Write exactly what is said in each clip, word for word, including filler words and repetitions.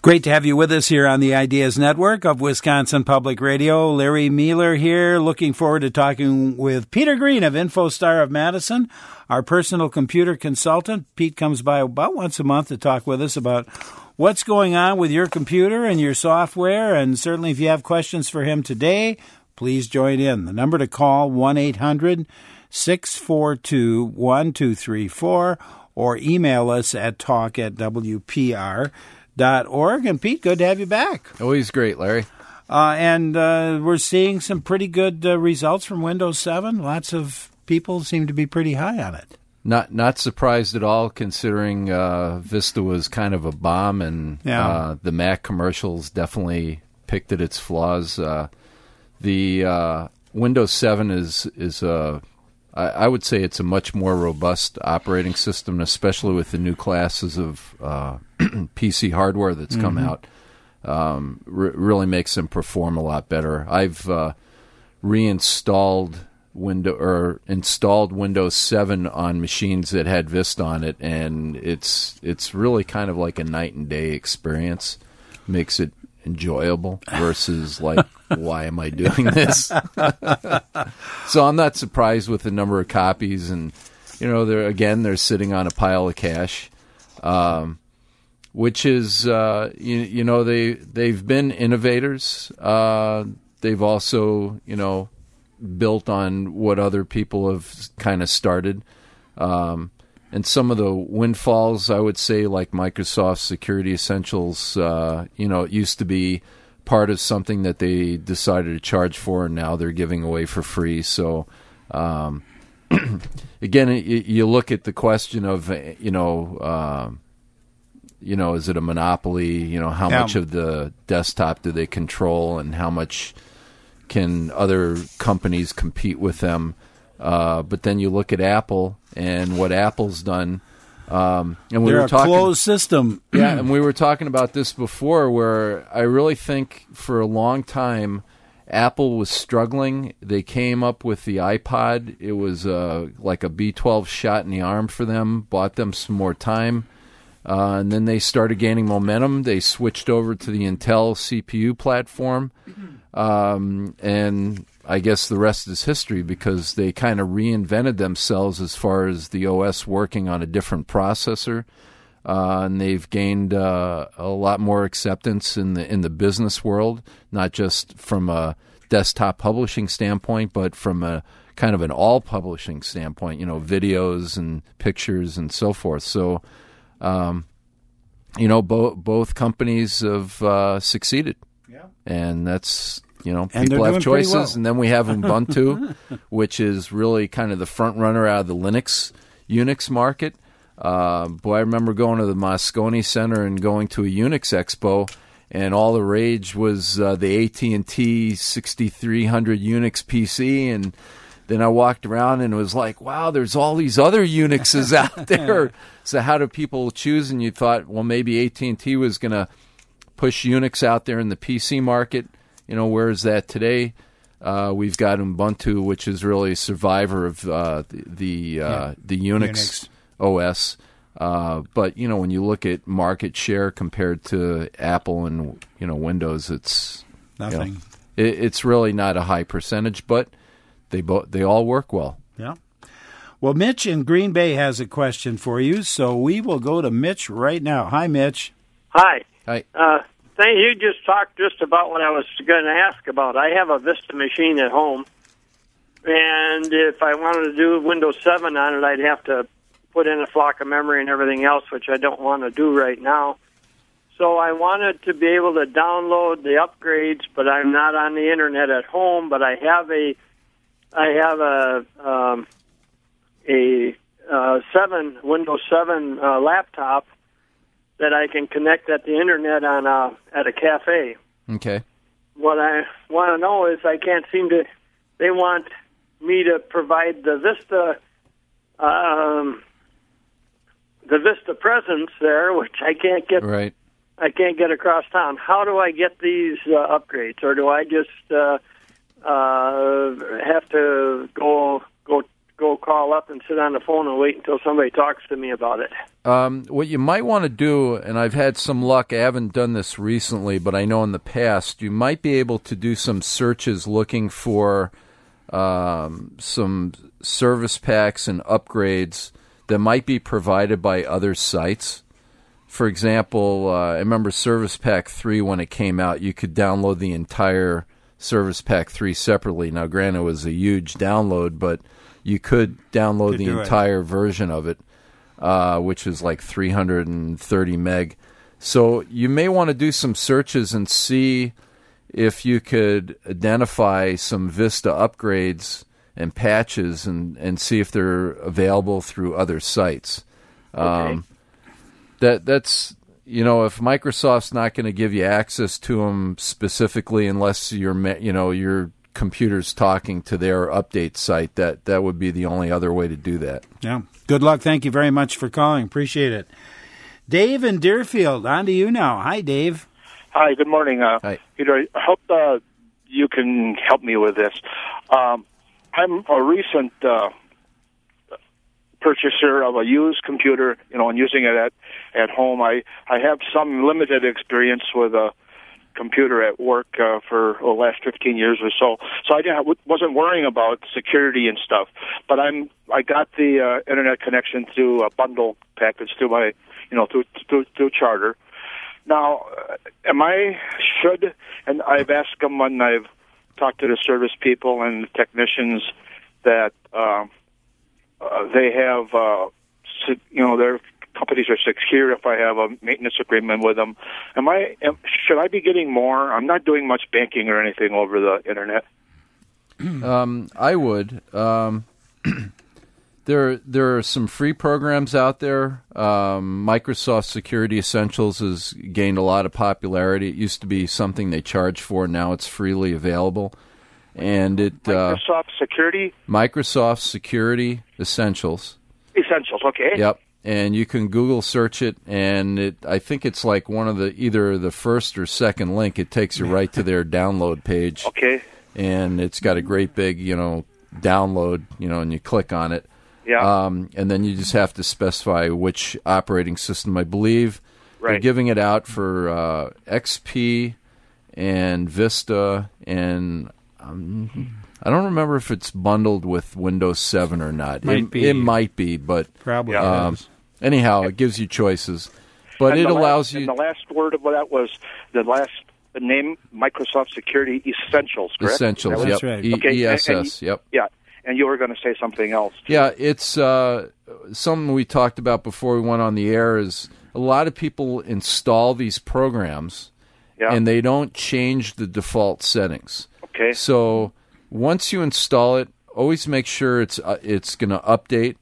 Great to have you with us here on the Ideas Network of Wisconsin Public Radio. Larry Mueller here, looking forward to talking with Peter Green of InfoStar of Madison, our personal computer consultant. Pete comes by about once a month to talk with us about what's going on with your computer and your software, and certainly if you have questions for him today, please join in. The number to call, one eight hundred six four two one two three four, or email us at talk at w p r dot org. And Pete, good to have you back. Always great, Larry. Uh, and uh, we're seeing some pretty good uh, results from Windows seven. Lots of people seem to be pretty high on it. Not not surprised at all, considering uh, Vista was kind of a bomb, and yeah. uh, the Mac commercials definitely picked at its flaws. Uh, the uh, Windows seven is is a I would say it's a much more robust operating system, especially with the new classes of uh, P C hardware that's come mm-hmm. out. Um, re- really makes them perform a lot better. I've uh, reinstalled window or installed Windows seven on machines that had Vista on it, and it's it's really kind of like a night and day experience. Makes it enjoyable versus like, why am I doing this? So I'm not surprised with the number of copies, and you know, they're again they're sitting on a pile of cash, um, which is uh, you, you know they they've been innovators. Uh, they've also you know built on what other people have kind of started. Um, And some of the windfalls, I would say, like Microsoft Security Essentials, uh, you know, it used to be part of something that they decided to charge for, and now they're giving away for free. So, um, again, you, you look at the question of, you know, uh, you know, is it a monopoly? You know, how yeah. much of the desktop do they control, and how much can other companies compete with them? Uh, but then you look at Apple and what Apple's done. Um, and we They're were a talking, closed system. Yeah, and we were talking about this before, where I really think for a long time Apple was struggling. They came up with the iPod. It was uh, like a B twelve shot in the arm for them, bought them some more time. Uh, and then they started gaining momentum. They switched over to the Intel C P U platform. Um, and I guess the rest is history, because they kind of reinvented themselves as far as the O S working on a different processor, uh, and they've gained uh, a lot more acceptance in the in the business world, not just from a desktop publishing standpoint, but from a kind of an all publishing standpoint. You know, videos and pictures and so forth. So, um, you know, bo- both companies have uh, succeeded, yeah, and that's. You know, and people have choices, well. And then we have Ubuntu, which is really kind of the front runner out of the Linux, Unix market. Uh, boy, I remember going to the Moscone Center and going to a Unix expo, and all the rage was uh, the A T and T sixty-three hundred Unix P C, and then I walked around and it was like, wow, there's all these other Unixes out there. So how do people choose? And you thought, well, maybe A T and T was going to push Unix out there in the P C market. You know, where is that today? Uh, we've got Ubuntu, which is really a survivor of uh, the the, uh, yeah. the Unix, Unix O S. Uh, but you know, when you look at market share compared to Apple and you know Windows, it's nothing. You know, it, it's really not a high percentage, but they bo- they all work well. Yeah. Well, Mitch in Green Bay has a question for you, so we will go to Mitch right now. Hi, Mitch. Hi. Hi. Uh, Thank you. Just talked just about what I was going to ask about. I have a Vista machine at home, and if I wanted to do Windows seven on it, I'd have to put in a flock of memory and everything else, which I don't want to do right now. So I wanted to be able to download the upgrades, but I'm not on the internet at home. But I have a, I have a um, a uh, seven Windows seven uh, laptop that I can connect at the internet on a, at a cafe. Okay. What I want to know is I can't seem to. They want me to provide the Vista, um, the Vista presence there, which I can't get. Right. I can't get across town. How do I get these uh, upgrades, or do I just uh, uh, have to go go go call up and sit on the phone and wait until somebody talks to me about it. Um, what you might want to do, and I've had some luck, I haven't done this recently, but I know in the past, you might be able to do some searches looking for um, some service packs and upgrades that might be provided by other sites. For example, uh, I remember Service Pack three, when it came out, you could download the entire Service Pack three separately. Now, granted, it was a huge download, but you could download Could the do it. entire version of it, uh, which is like three hundred thirty meg. So you may want to do some searches and see if you could identify some Vista upgrades and patches and, and see if they're available through other sites. Okay. Um, that that's you know, if Microsoft's not going to give you access to them specifically unless your ma- you know your computer's talking to their update site, that that would be the only other way to do that. Yeah. Good luck. Thank you very much for calling. Appreciate it. Dave in Deerfield, on to you now. Hi, Dave. Hi, good morning. Uh, Hi. Peter, I hope uh, you can help me with this. Um, I'm a recent uh, purchaser of a used computer, you know, and using it at, at home. I, I have some limited experience with a computer at work uh, for the last fifteen years or so. So I didn't, wasn't worrying about security and stuff. But I'm I got the uh, internet connection through a bundle package through my, you know, through through, through Charter. Now, uh, am I should, and I've asked them when I've talked to the service people and the technicians that uh, uh, they have, uh, you know, their companies are secure if I have a maintenance agreement with them. Am I? Am, should I be getting more? I'm not doing much banking or anything over the internet. Um, I would. Um, there, there are some free programs out there. Um, Microsoft Security Essentials has gained a lot of popularity. It used to be something they charged for. Now it's freely available. And it uh, Microsoft Security? Microsoft Security Essentials. Essentials, okay. Yep. And you can Google search it, and it I think it's like one of the either the first or second link. It takes you right to their download page. Okay. And it's got a great big, you know, download, you know, and you click on it. Yeah. Um, and then you just have to specify which operating system. I believe Right. they're giving it out for uh, X P and Vista, and um, I don't remember if it's bundled with Windows seven or not. Might it, be. it might be, but Probably. Yeah. um, is. anyhow, it gives you choices. But And it the allows last, you And the last word of that was the last the name Microsoft Security Essentials, correct? Essentials. That's Yep. right. E- Okay, and- ESS. and- Yep. Yeah. And you were going to say something else. too. Yeah, it's uh, something we talked about before we went on the air. Is a lot of people install these programs, Yeah. and they don't change the default settings. Okay. So once you install it, always make sure it's uh, it's going to update.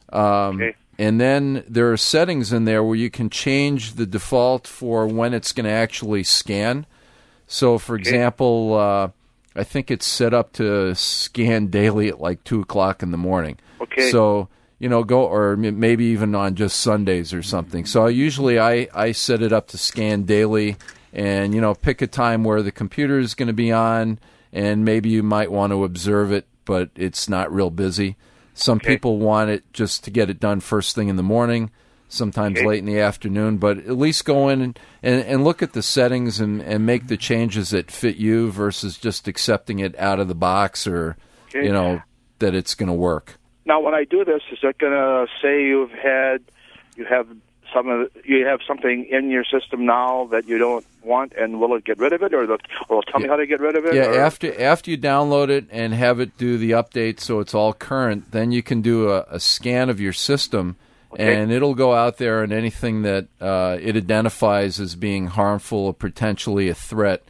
Um, Okay. And then there are settings in there where you can change the default for when it's going to actually scan. So, for example, uh, I think it's set up to scan daily at like two o'clock in the morning. Okay. So, you know, go, or m- maybe even on just Sundays or something. So usually I, I set it up to scan daily and, you know, pick a time where the computer is going to be on and maybe you might want to observe it, but it's not real busy. Some Okay. people want it just to get it done first thing in the morning, sometimes Okay. late in the afternoon, but at least go in and, and, and look at the settings and, and make the changes that fit you versus just accepting it out of the box or, Okay. you know, that it's going to work. Now, when I do this, is it going to say you've had, you have some of, the- you have something in your system now that you don't want, and will it get rid of it, or the, or will it tell me how to get rid of it? Yeah, or? after after you download it and have it do the update so it's all current, then you can do a, a scan of your system, Okay. and it'll go out there and anything that uh, it identifies as being harmful or potentially a threat,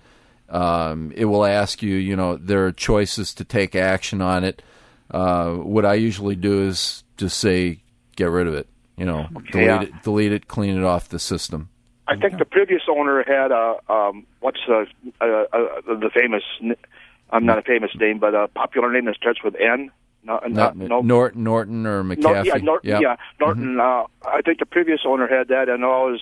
um, it will ask you, you know, there are choices to take action on it. Uh, what I usually do is just say, get rid of it. You know, Okay, delete yeah. it, delete it, clean it off the system. I think the previous owner had a um, what's the uh, uh, the famous? I'm not a famous name, but a popular name that starts with N. No, Not, not, no, Norton, Norton or no, McAfee. yeah, Norton. Yep. Yeah, Norton. Uh, I think the previous owner had that, and always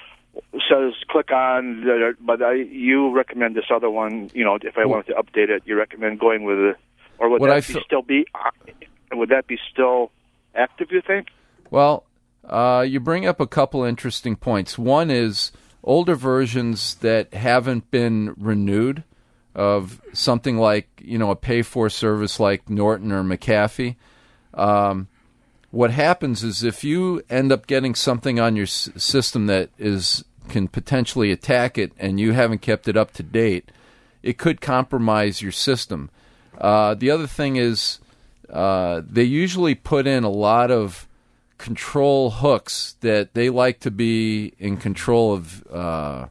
says click on. The, but I, you recommend this other one. You know, if I wanted to update it, you recommend going with it, or would What that I be fe- still be? Uh, would that be still active, you think? Well, uh, you bring up a couple interesting points. One is older versions that haven't been renewed of something like, you know, a pay-for service like Norton or McAfee. Um, what happens is if you end up getting something on your s- system that is can potentially attack it and you haven't kept it up to date, it could compromise your system. Uh, the other thing is uh, they usually put in a lot of control hooks that they like to be in control of uh,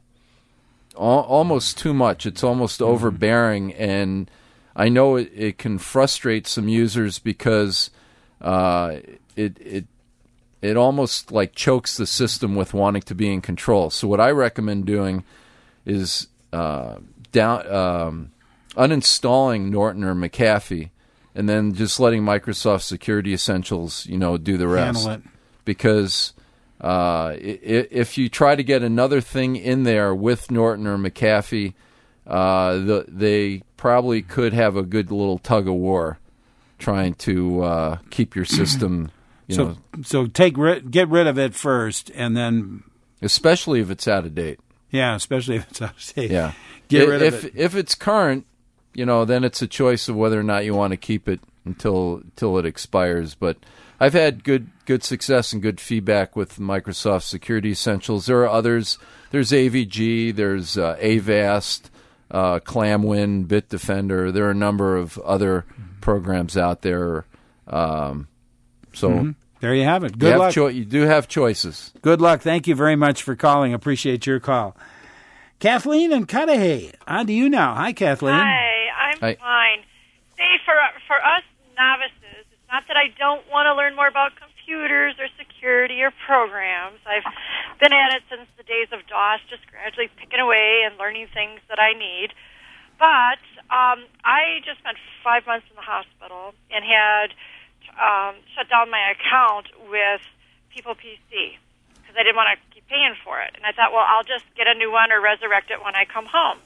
al- almost too much. It's almost mm-hmm. overbearing, and I know it, it can frustrate some users because uh, it it it almost like chokes the system with wanting to be in control. So what I recommend doing is uh, down um, uninstalling Norton or McAfee, and then just letting Microsoft Security Essentials, you know, do the rest. Handle it. Because uh, if you try to get another thing in there with Norton or McAfee, uh, the, they probably could have a good little tug of war trying to uh, keep your system, you so, know. So take ri- get rid of it first, and then... Especially if it's out of date. Yeah, especially if it's out of date. Yeah. Get if, rid of if, it. If it's current, you know, then it's a choice of whether or not you want to keep it until until it expires. But I've had good good success and good feedback with Microsoft Security Essentials. There are others. There's A V G. There's uh, Avast, uh, ClamWin, Bitdefender. There are a number of other programs out there. Um, so mm-hmm. There you have it. Good you luck. Have cho- you do have choices. Good luck. Thank you very much for calling. Appreciate your call. Kathleen in Cudahy, on to you now. Hi, Kathleen. Hi, I'm Hi. fine. See, for for us novices, it's not that I don't want to learn more about computers or security or programs. I've been at it since the days of DOS, just gradually picking away and learning things that I need. But um, I just spent five months in the hospital and had um, shut down my account with People P C because I didn't want to keep paying for it. And I thought, well, I'll just get a new one or resurrect it when I come home.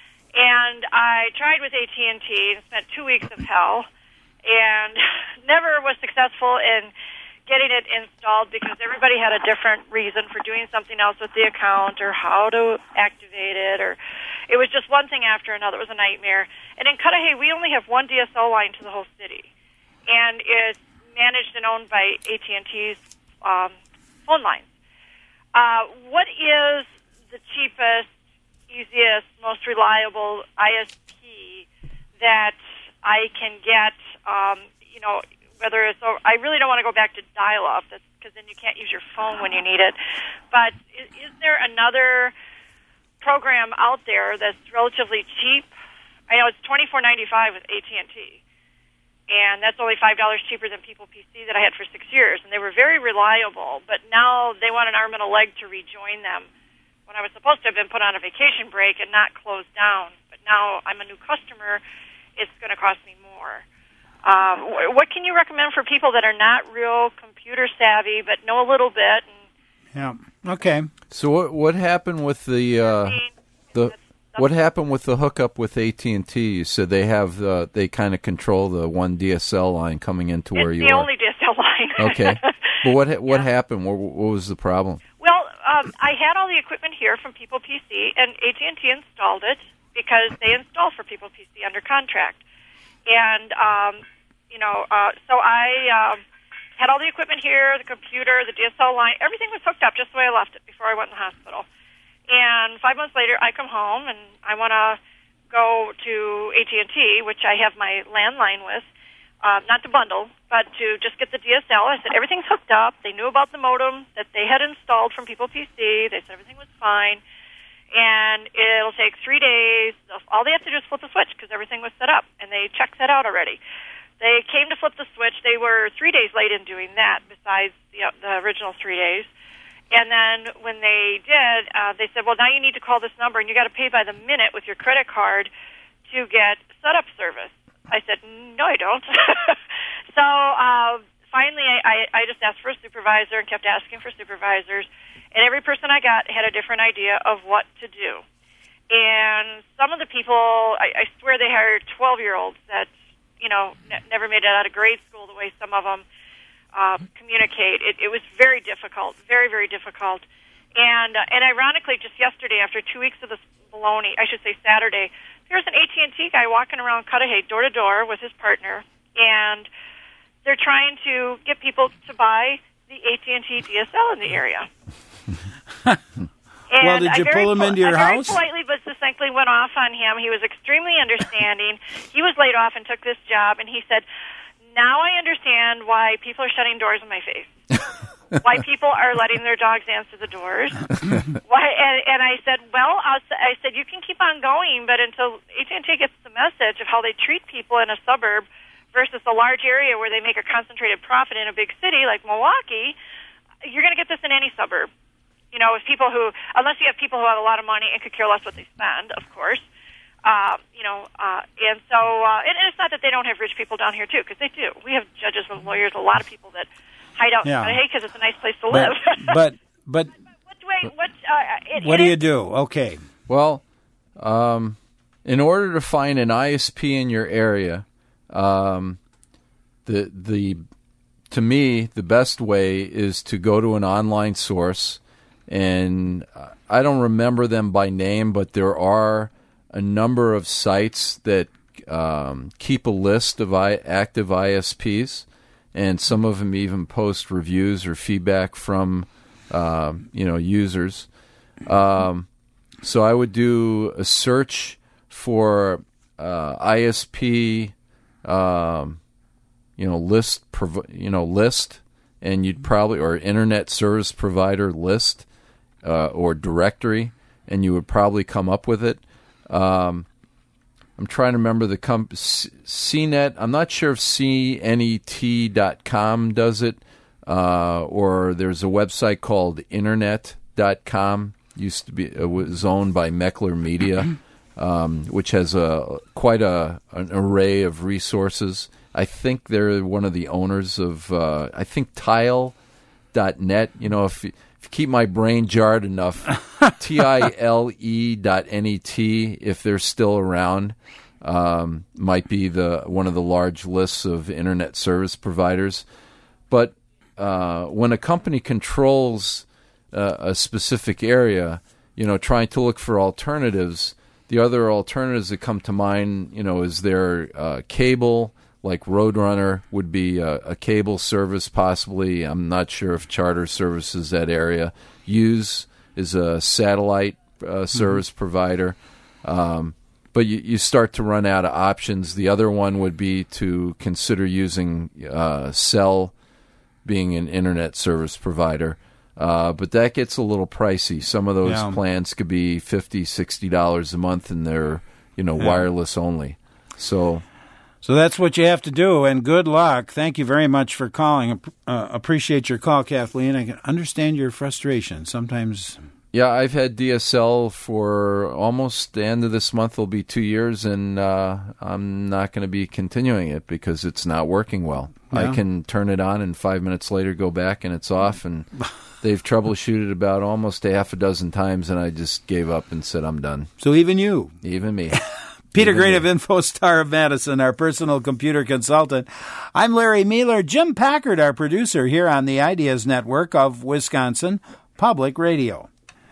And I tried with A T and T and spent two weeks of hell and never was successful in getting it installed because everybody had a different reason for doing something else with the account or how to activate it, or it was just one thing after another. It was a nightmare. And in Cudahy, we only have one D S L line to the whole city, and it's managed and owned by A T and T's um, phone lines. Uh, what is the cheapest, easiest, most reliable I S P that I can get, um, you know, whether it's, over, I really don't want to go back to dial-up, because then you can't use your phone when you need it. But is, is there another program out there that's relatively cheap? I know it's twenty-four ninety-five with A T and T, and that's only five dollars cheaper than People P C that I had for six years, and they were very reliable, but now they want an arm and a leg to rejoin them when I was supposed to have been put on a vacation break and not closed down. But now I'm a new customer, it's going to cost me more. Um, what can you recommend for people that are not real computer savvy but know a little bit? And, yeah. Okay. So what what happened with the uh, the what happened with the hookup with A T and T? You said they have uh, they kind of control the one D S L line coming into where it's you the are. only D S L line. Okay. But what what yeah. happened? What, what was the problem? Well, um, I had all the equipment here from People P C, and A T and T installed it because they install for People P C under contract. And, um, you know, uh, so I um, had all the equipment here, the computer, the D S L line, everything was hooked up just the way I left it before I went in the hospital. And five months later, I come home, and I want to go to A T and T, which I have my landline with, uh, not to bundle, but to just get the D S L. I said, everything's hooked up. They knew about the modem that they had installed from People P C. They said everything was fine. And it'll take three days. All they have to do is flip a switch because everything was set up, and they checked that out already. They came to flip the switch. They were three days late in doing that besides the, the original three days. And then when they did, uh, they said, well, now you need to call this number, and you got to pay by the minute with your credit card to get setup service. I said, no, I don't. so uh, finally, I, I just asked for a supervisor and kept asking for supervisors. And every person I got had a different idea of what to do. And some of the people, I, I swear they hired twelve-year-olds that you know, n- never made it out of grade school the way some of them uh, communicate. It, it was very difficult, very, very difficult. And uh, and ironically, just yesterday, after two weeks of this baloney, I should say Saturday, there's an A T and T guy walking around Cudahy door to door with his partner, and they're trying to get people to buy the A T and T D S L in the area. And well, did you I pull him pol- into your I very house? politely but succinctly went off on him. He was extremely understanding. He was laid off and took this job, and he said, now I understand why people are shutting doors in my face. Why people are letting their dogs answer the doors. Why? And, and I said, well, I'll, I said, you can keep on going, but until A T and T gets the message of how they treat people in a suburb versus a large area where they make a concentrated profit in a big city like Milwaukee, you're going to get this in any suburb. You know, if people who, unless you have people who have a lot of money and could care less what they spend, of course. Uh, you know, uh, and so, uh, and, and it's not that they don't have rich people down here, too, because they do. We have judges and lawyers, a lot of people that hide out Yeah. in Cudahy because it's a nice place to live. But, but, but what do, I, what, uh, it, what it do is, you do? Okay. Well, um, in order to find an I S P in your area, um, the the to me the best way is to go to an online source, and I don't remember them by name, but there are a number of sites that um, keep a list of I- active I S Ps, and some of them even post reviews or feedback from uh, you know users. Um, so I would do a search for uh, I S P, um, you know list, prov- you know list, and you'd probably or internet service provider list uh, or directory, and you would probably come up with it. Um, I'm trying to remember the comp- C net. I'm not sure if C N E T dot com does it, uh, or there's a website called internet dot com. Used to be it was owned by Meckler Media, um, which has a quite a an array of resources. I think they're one of the owners of uh, I think tile dot net. You know, if, if you keep my brain jarred enough, T I L E dot N E T, if they're still around, um, might be the one of the large lists of internet service providers. But uh, when a company controls uh, a specific area, you know, trying to look for alternatives, the other alternatives that come to mind, you know, is their uh, cable. Like Roadrunner would be a, a cable service, possibly. I'm not sure if Charter services that area. Hughes is a satellite uh, service mm-hmm. provider. Um, but you, you start to run out of options. The other one would be to consider using uh, Cell, being an internet service provider. Uh, but that gets a little pricey. Some of those yeah. plans could be fifty dollars, sixty dollars a month, and they're you know yeah. wireless only. So... So that's what you have to do, and good luck. Thank you very much for calling. Uh, appreciate your call, Kathleen. I can understand your frustration. Sometimes... Yeah, I've had D S L for almost the end of this month. Will be two years, and uh, I'm not going to be continuing it because it's not working well. Yeah. I can turn it on, and five minutes later go back, and it's off, and they've troubleshooted about almost a half a dozen times, and I just gave up and said I'm done. So even you? Even me. Peter Green of InfoStar of Madison, our personal computer consultant. I'm Larry Mueller. Jim Packard, our producer here on the Ideas Network of Wisconsin Public Radio.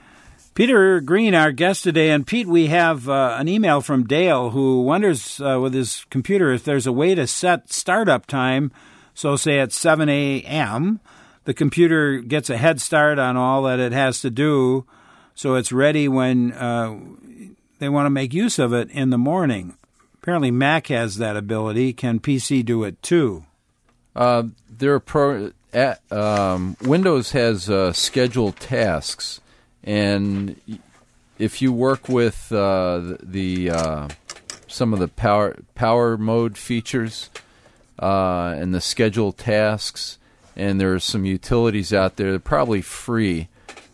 Peter Green, our guest today. And Pete, we have uh, an email from Dale who wonders uh, with his computer if there's a way to set startup time. So say at seven a.m., the computer gets a head start on all that it has to do so it's ready when... Uh, they want to make use of it in the morning. Apparently Mac has that ability. Can P C do it too? Uh, there are pro, at, um, Windows has uh, scheduled tasks, and if you work with uh, the, the uh, some of the power power mode features uh, and the scheduled tasks, and there are some utilities out there that are probably free.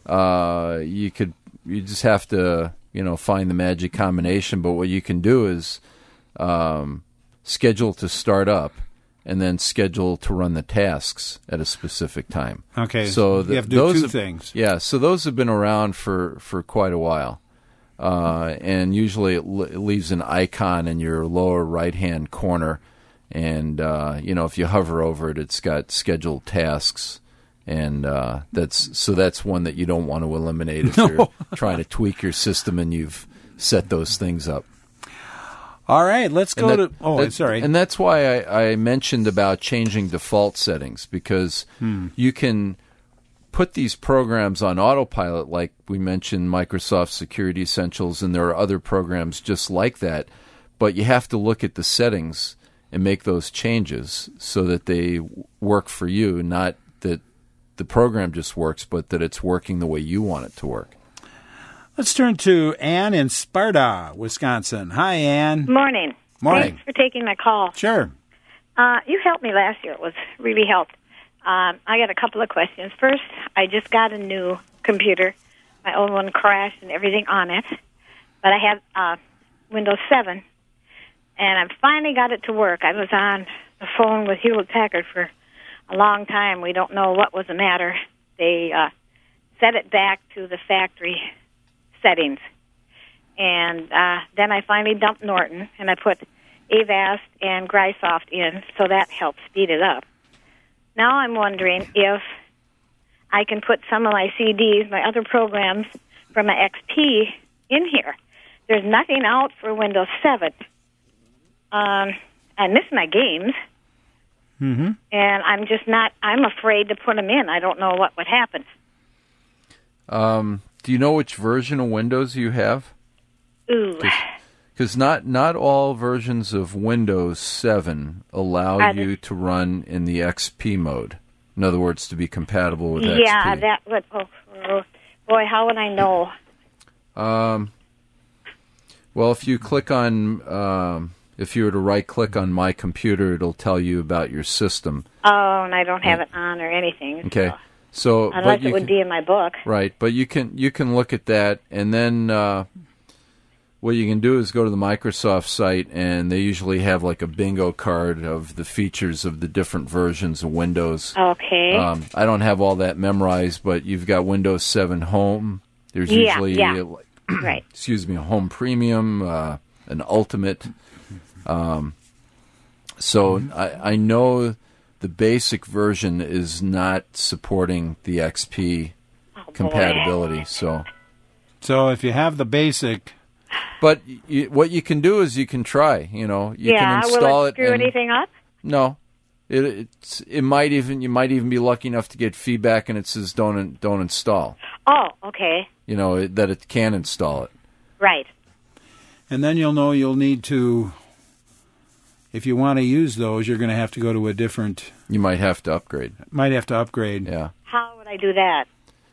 Uh, you could you just have to. You know, find the magic combination. But what you can do is um, schedule to start up and then schedule to run the tasks at a specific time. Okay, so the, you have to do those two have, things. Yeah, so those have been around for, for quite a while. Uh, and usually it, l- it leaves an icon in your lower right-hand corner. And, uh, you know, if you hover over it, it's got scheduled tasks. And uh, that's so that's one that you don't want to eliminate if No. you're trying to tweak your system and you've set those things up. All right, let's go And that- to... Oh, that- sorry. And that's why I, I mentioned about changing default settings, because Hmm. you can put these programs on autopilot, like we mentioned Microsoft Security Essentials, and there are other programs just like that, but you have to look at the settings and make those changes so that they work for you, not that the program just works, but that it's working the way you want it to work. Let's turn to Ann in Sparta, Wisconsin. Hi, Ann. Morning. Morning. Thanks for taking my call. Sure. Uh, you helped me last year. It was really helped. Um, I got a couple of questions. First, I just got a new computer. My old one crashed and everything on it. But I have uh, Windows seven, and I finally got it to work. I was on the phone with Hewlett Packard for a long time. We don't know what was the matter. They uh, set it back to the factory settings. And uh, then I finally dumped Norton, and I put Avast and Grysoft in, so that helped speed it up. Now I'm wondering if I can put some of my C Ds, my other programs from my X P in here. There's nothing out for Windows seven. Um, I miss my games, Mm-hmm. and I'm just not, I'm afraid to put them in. I don't know what would happen. Um, do you know which version of Windows you have? Ooh. Because not, not all versions of Windows seven allow Are you they- to run in the X P mode. In other words, to be compatible with Yeah, X P. that would, oh, oh, boy, how would I know? Um, well, if you click on, um, if you were to right-click on My Computer, it'll tell you about your system. Oh, and I don't have it on or anything. Okay, so- so Unless but you it would can, be in my book. right, but you can you can look at that, and then uh, what you can do is go to the Microsoft site, and they usually have like a bingo card of the features of the different versions of Windows. Okay. Um, I don't have all that memorized, but you've got Windows seven Home. There's Yeah, usually, yeah. uh, Right. excuse me, a Home Premium, uh, an Ultimate. Um, so I, I know the basic version is not supporting the X P Oh, boy. compatibility. So, So if you have the basic... but you, what you can do is you can try. You know, you Yeah, can install will it it. screw and- anything up? No, it it's, it might even you might even be lucky enough to get feedback, and it says don't don't install. Oh, okay. You know it, that it can install it. Right. And then you'll know you'll need to... If you want to use those, you're going to have to go to a different... You might have to upgrade. Might have to upgrade. Yeah. How would I do that?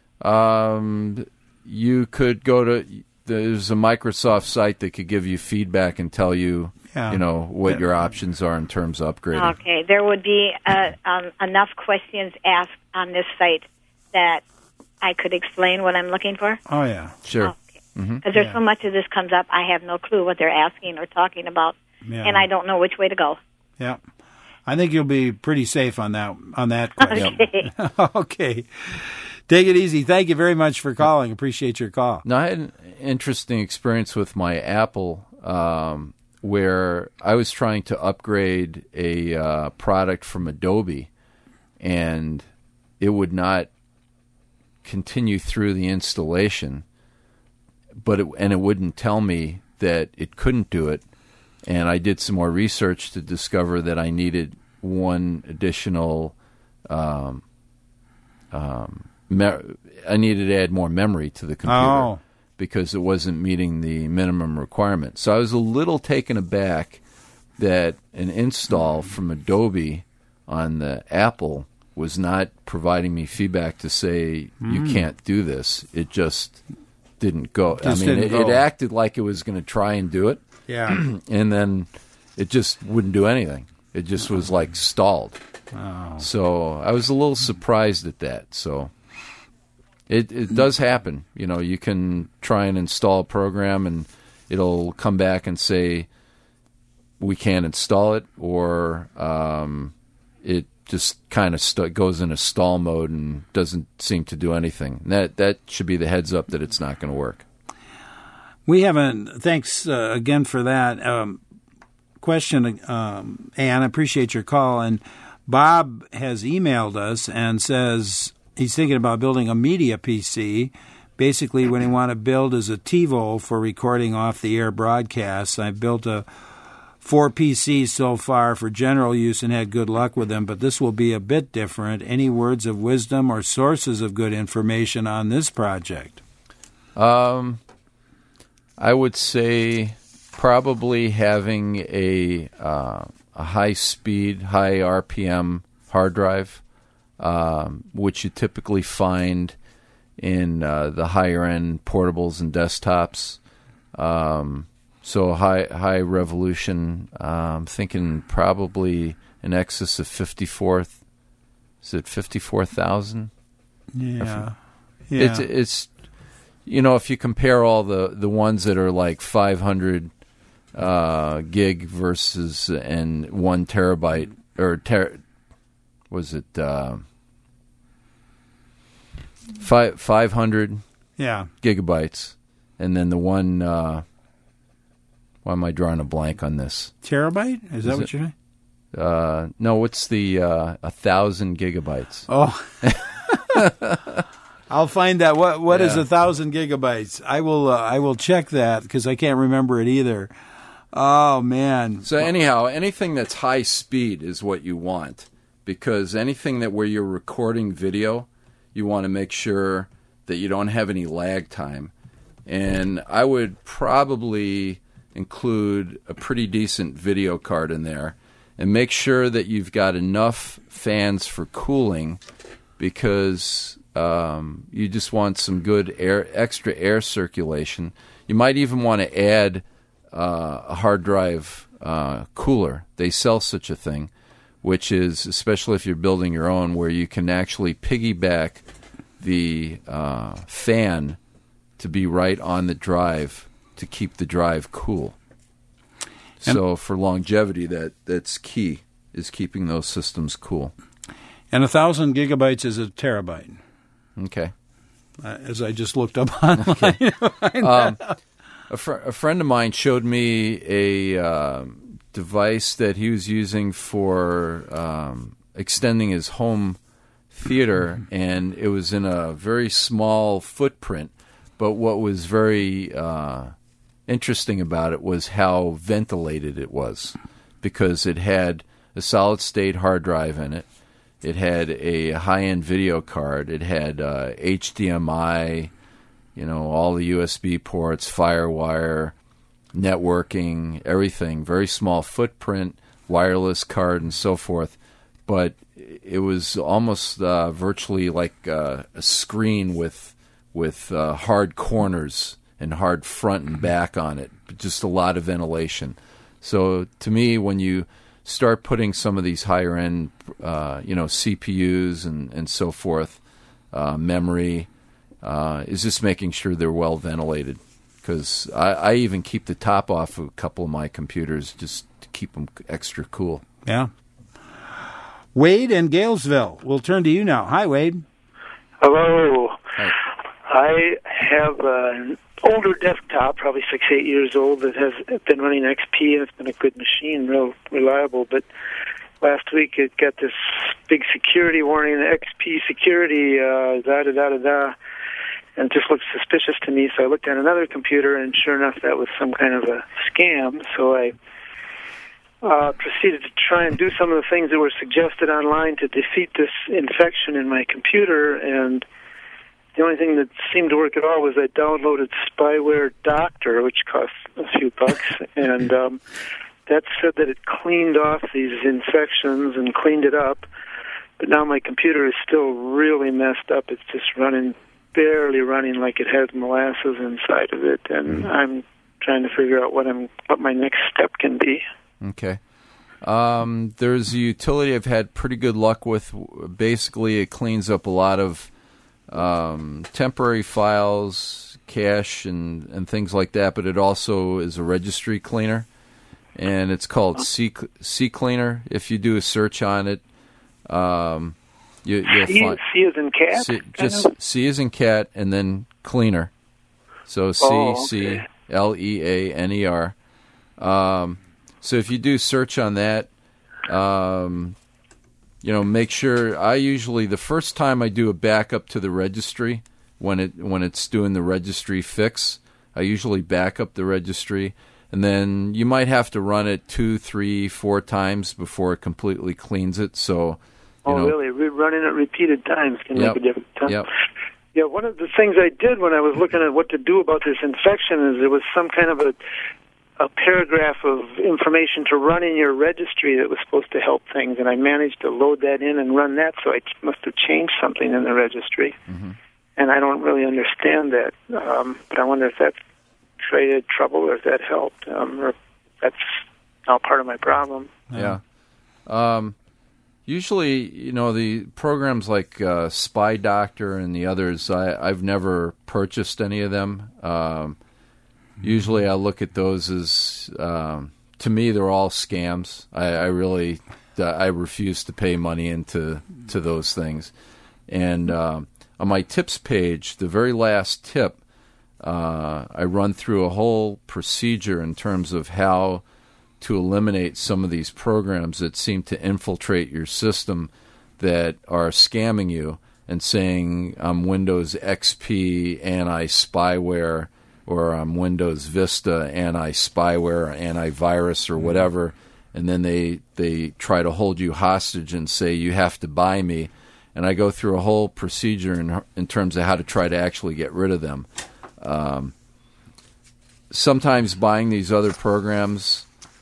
Um, you could go to there's a Microsoft site that could give you feedback and tell you, Yeah. you know, what Yeah. your options are in terms of upgrading. Okay, there would be uh, um, enough questions asked on this site that I could explain what I'm looking for? Oh, yeah. Sure. Okay. Mhm. Because there's Yeah. so much of this comes up, I have no clue what they're asking or talking about, Yeah. and I don't know which way to go. Yeah. I think you'll be pretty safe on that on that question. Okay. Okay. Take it easy. Thank you very much for calling. Appreciate your call. Now, I had an interesting experience with my Apple um, where I was trying to upgrade a uh, product from Adobe, and it would not continue through the installation, but it, and it wouldn't tell me that it couldn't do it. And I did some more research to discover that I needed one additional um, um, me- I needed to add more memory to the computer Oh. because it wasn't meeting the minimum requirement. So I was a little taken aback that an install from Adobe on the Apple was not providing me feedback to say you can't do this. It just didn't go. Just I mean, didn't it, it go. acted like it was going to try and do it, Yeah. and then it just wouldn't do anything. It just was like stalled. Oh. So I was a little surprised at that. So it it does happen. You know, you can try and install a program and it'll come back and say we can't install it, or um, it just kind of st- goes in a stall mode and doesn't seem to do anything. That that should be the heads up that it's not going to work. We haven't, thanks uh, again for that. Um, question, um, Ann. I appreciate your call. And Bob has emailed us and says he's thinking about building a media P C. Basically, what he want to build is a TiVo for recording off-the-air broadcasts. I've built a four P Cs so far for general use and had good luck with them, but this will be a bit different. Any words of wisdom or sources of good information on this project? Um, I would say probably having a uh, a high-speed, high R P M hard drive, um, which you typically find in uh, the higher-end portables and desktops. Um So high high revolution. I'm um, thinking probably in excess of fifty-four. Is it fifty-four thousand? Yeah, yeah. It's it's you know, if you compare all the, the ones that are like five hundred uh, gig versus and one terabyte or ter, was it uh, five five hundred? Yeah, gigabytes, and then the one. Uh, Why am I drawing a blank on this? Terabyte? Is, Is that what it, you're saying? Uh, no, what's the uh, a thousand gigabytes? Oh, I'll find that. What What yeah. is a thousand gigabytes? I will. Uh, I will check that because I can't remember it either. Oh man. So anyhow, anything that's high speed is what you want, because anything that where you're recording video, you want to make sure that you don't have any lag time, and I would probably include a pretty decent video card in there, and make sure that you've got enough fans for cooling, because um, you just want some good air, extra air circulation. You might even want to add uh, a hard drive uh, cooler. They sell such a thing, which is, especially if you're building your own, where you can actually piggyback the uh, fan to be right on the drive to keep the drive cool. And so for longevity, that, that's key, is keeping those systems cool. And a thousand gigabytes is a terabyte. Okay. Uh, as I just looked up online. Okay. um, a, fr- a friend of mine showed me a uh, device that he was using for um, extending his home theater, and it was in a very small footprint. But what was very uh, interesting about it was how ventilated it was, because it had a solid-state hard drive in it. It had a high-end video card. It had uh, H D M I, you know, all the U S B ports, FireWire, networking, everything. Very small footprint, wireless card, and so forth. But it was almost uh, virtually like uh, a screen with with uh, hard corners and hard front and back on it, just a lot of ventilation. So to me, when you start putting some of these higher end, uh, you know, C P Us and, and so forth, uh, memory, uh, is just making sure they're well ventilated. Because I, I even keep the top off of a couple of my computers just to keep them extra cool. Yeah. Wade in Galesville, we'll turn to you now. Hi, Wade. Hello. Hi. I have an older desktop, probably six, eight years old, that has been running X P, and it's been a good machine, real reliable. But last week it got this big security warning, X P security, uh, da da da da da, and it just looked suspicious to me. So I looked at another computer, and sure enough, that was some kind of a scam. So I uh, proceeded to try and do some of the things that were suggested online to defeat this infection in my computer, and the only thing that seemed to work at all was I downloaded Spyware Doctor, which cost a few bucks, and um, that said that it cleaned off these infections and cleaned it up. But now my computer is still really messed up. It's just running, barely running, like it has molasses inside of it, and mm. I'm trying to figure out what I'm what my next step can be. Okay. Um, there's a utility I've had pretty good luck with. Basically, it cleans up a lot of Um, temporary files, cache, and, and things like that, but it also is a registry cleaner, and it's called C, C Cleaner. If you do a search on it, um, you, you'll C, find C as in cat? C, just C as in cat, and then cleaner. So C oh, okay. C L E A N E R. Um, So if you do search on that, um, you know, make sure. I usually the first time I do a backup to the registry when it when it's doing the registry fix, I usually back up the registry, and then you might have to run it two, three, four times before it completely cleans it. So, you oh, know, really? Re- running it repeated times can Yep. make a difference. Huh? Yep. Yeah, one of the things I did when I was looking at what to do about this infection is there was some kind of a a paragraph of information to run in your registry that was supposed to help things, and I managed to load that in and run that, so I must have changed something in the registry. Mm-hmm. And I don't really understand that, um, but I wonder if that created trouble or if that helped, um, or if that's now part of my problem. Yeah. Um, usually, you know, the programs like uh, Spy Doctor and the others, I, I've never purchased any of them. Um, usually I look at those as, um, to me, they're all scams. I, I really, I refuse to pay money into to those things. And um, on my tips page, the very last tip, uh, I run through a whole procedure in terms of how to eliminate some of these programs that seem to infiltrate your system that are scamming you and saying I'm Windows X P anti-spyware or I'm Windows Vista anti-spyware or antivirus or whatever, and then they they try to hold you hostage and say you have to buy me. And I go through a whole procedure in, in terms of how to try to actually get rid of them. Um, sometimes buying these other programs,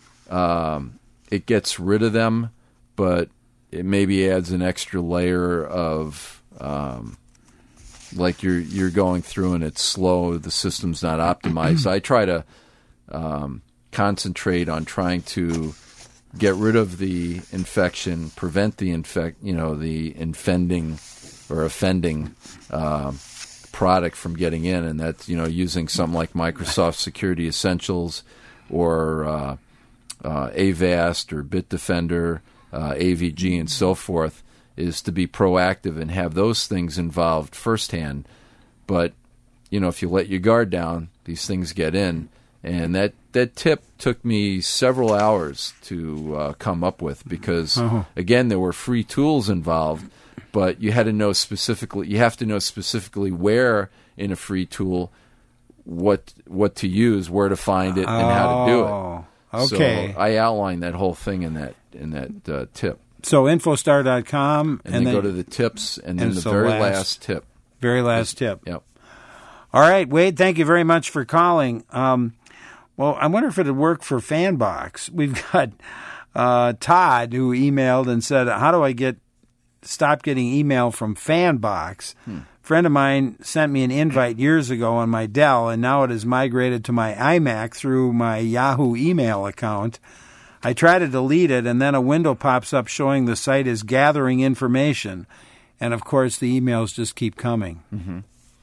um, it gets rid of them, but it maybe adds an extra layer of, um, like you're you're going through and it's slow, the system's not optimized. I try to um, concentrate on trying to get rid of the infection, prevent the infect, you know, the infending or offending um, product from getting in, and that's, you know, using something like Microsoft Security Essentials or uh, uh, Avast or Bitdefender, uh, A V G, and so forth, is to be proactive and have those things involved firsthand. But, you know, if you let your guard down, these things get in. And that, that tip took me several hours to uh, come up with because, uh-huh. again, there were free tools involved, but you had to know specifically, you have to know specifically where in a free tool, what what to use, where to find it, and oh, how to do it. Okay. So I outlined that whole thing in that in that uh, tip. So infostar dot com. And, and then then go to the tips, and then and the so very last, last tip. Very last tip. Yep. All right, Wade, thank you very much for calling. Um, well, I wonder if it would work for Fanbox. We've got uh, Todd who emailed and said, how do I get stop getting email from Fanbox? Hmm. A friend of mine sent me an invite years ago on my Dell, and now it is migrated to my iMac through my Yahoo email account. I try to delete it, and then a window pops up showing the site is gathering information. And, of course, the emails just keep coming. Mm-hmm.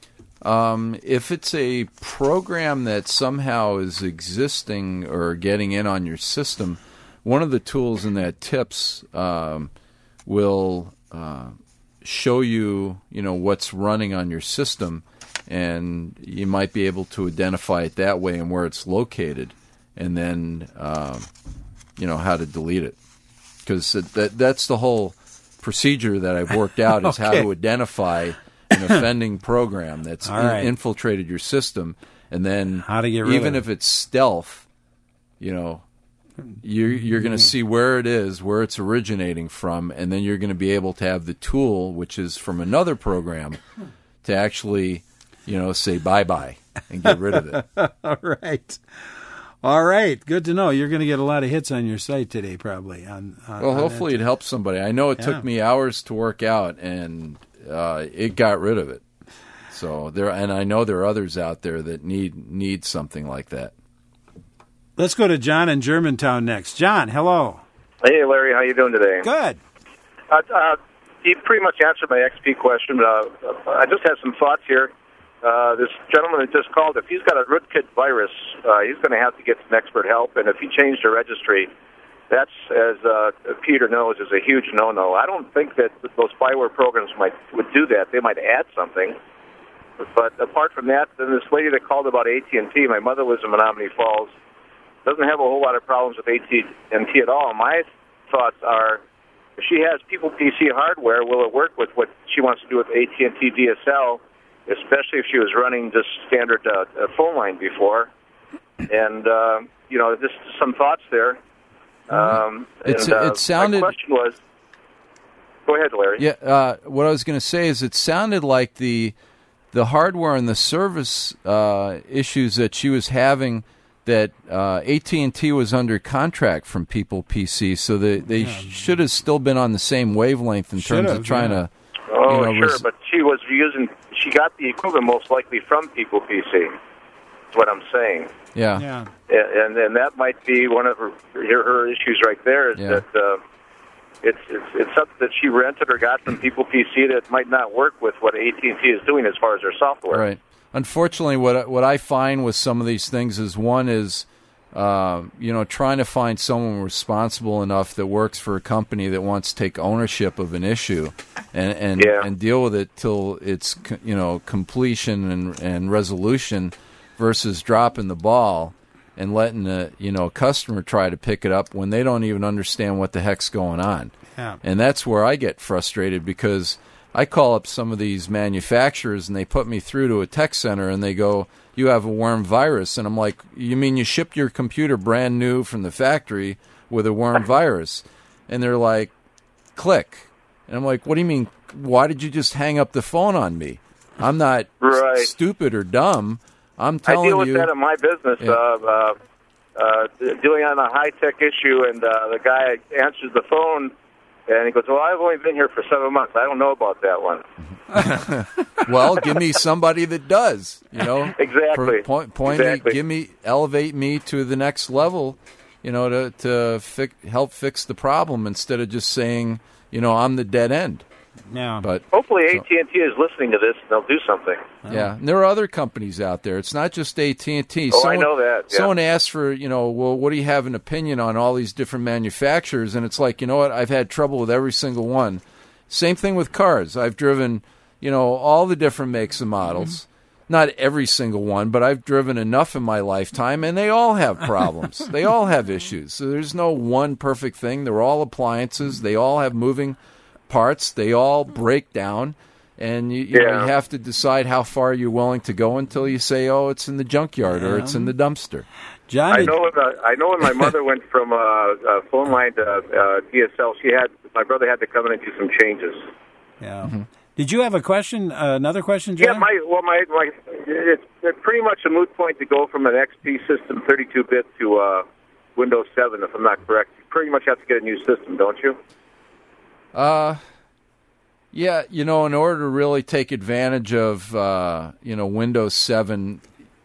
Um, if it's a program that somehow is existing or getting in on your system, one of the tools in that tips um, will uh, show you, you know, what's running on your system, and you might be able to identify it that way and where it's located, and then, um, you know, how to delete it. Because that that's the whole procedure that I've worked out is okay. How to identify an offending program that's in, right. infiltrated your system, and then how to get rid even of it. If it's stealth, you know, you're, you're going to see where it is, where it's originating from, and then you're going to be able to have the tool, which is from another program, to actually, you know, say bye-bye and get rid of it. All right. All right. Good to know. You're going to get a lot of hits on your site today, probably. On, on Well, on hopefully it helps somebody. I know it yeah. took me hours to work out, and uh, it got rid of it. So there, and I know there are others out there that need need something like that. Let's go to John in Germantown next. John, hello. Hey, Larry. How you doing today? Good. Uh, uh, you pretty much answered my X P question. Uh, I just had some thoughts here. Uh, this gentleman that just called, if he's got a rootkit virus, uh, he's going to have to get some expert help. And if he changed the registry, that's, as uh, Peter knows, is a huge no-no. I don't think that those spyware programs might would do that. They might add something. But apart from that, then this lady that called about A T and T, my mother lives in Menominee Falls. doesn't have a whole lot of problems with A T and T at all. My thoughts are, if she has People P C hardware, will it work with what she wants to do with A T and T D S L, especially if she was running just standard uh, phone line before? And, uh, you know, just some thoughts there. Um, it's, and, uh, it sounded... My question was... Go ahead, Larry. Yeah, uh, what I was going to say is it sounded like the the hardware and the service uh, issues that she was having, that uh, A T and T was under contract from People P C, so they, they yeah. should have still been on the same wavelength in Should terms have, of trying yeah. to... Oh, you know, sure, res- but she was using... She got the equipment most likely from People P C. That's what I'm saying. Yeah. Yeah. And and that might be one of her her, her issues right there, is Yeah. that uh, it's, it's it's something that she rented or got from People P C that might not work with what A T and T is doing as far as their software. Right. Unfortunately, what what I find with some of these things is, one is, uh, you know, trying to find someone responsible enough that works for a company that wants to take ownership of an issue and and, Yeah. and deal with it till it's, you know, completion and, and resolution, versus dropping the ball and letting the, you know, customer try to pick it up when they don't even understand what the heck's going on. Yeah. And that's where I get frustrated, because I call up some of these manufacturers and they put me through to a tech center and they go, "You have a worm virus." And I'm like, "You mean you shipped your computer brand new from the factory with a worm virus?" And they're like, "Click." And I'm like, "What do you mean? Why did you just hang up the phone on me? I'm not Right. s- stupid or dumb. I'm telling I deal with you." that in my business, Yeah. uh, uh, uh, dealing on a high-tech issue, and uh, the guy answers the phone, and he goes, "Well, I've only been here for seven months. I don't know about that one." Well, give me somebody that does, you know. Exactly. For point, point Exactly. me, give me, elevate me to the next level, you know, to to fi- help fix the problem, instead of just saying, you know, I'm the dead end. Yeah. But Hopefully so- A T and T is listening to this, and they'll do something. yeah, and there are other companies out there. It's not just A T and T. Oh, I know that, yeah. Someone asked for, you know, well, what do you have an opinion on all these different manufacturers? And it's like, you know what? I've had trouble with every single one. Same thing with cars. I've driven, you know, all the different makes and models. Not every single one, but I've driven enough in my lifetime, and they all have problems. They all have issues. So there's no one perfect thing. They're all appliances. They all have moving parts. They all break down. And you, you, know, Yeah. you have to decide how far you're willing to go until you say, "Oh, it's in the junkyard or it's in the dumpster." John, I did- know. When, uh, I know when my mother went from uh, uh, phone line to uh, D S L, she had my brother had to come in and do some changes. yeah. Did you have a question? Uh, another question, Yeah, John? my well, my my it's, it's pretty much a moot point to go from an X P system, thirty-two bit, to uh, Windows seven. If I'm not correct, you pretty much have to get a new system, don't you? Uh, yeah, you know, in order to really take advantage of, uh, you know, Windows seven,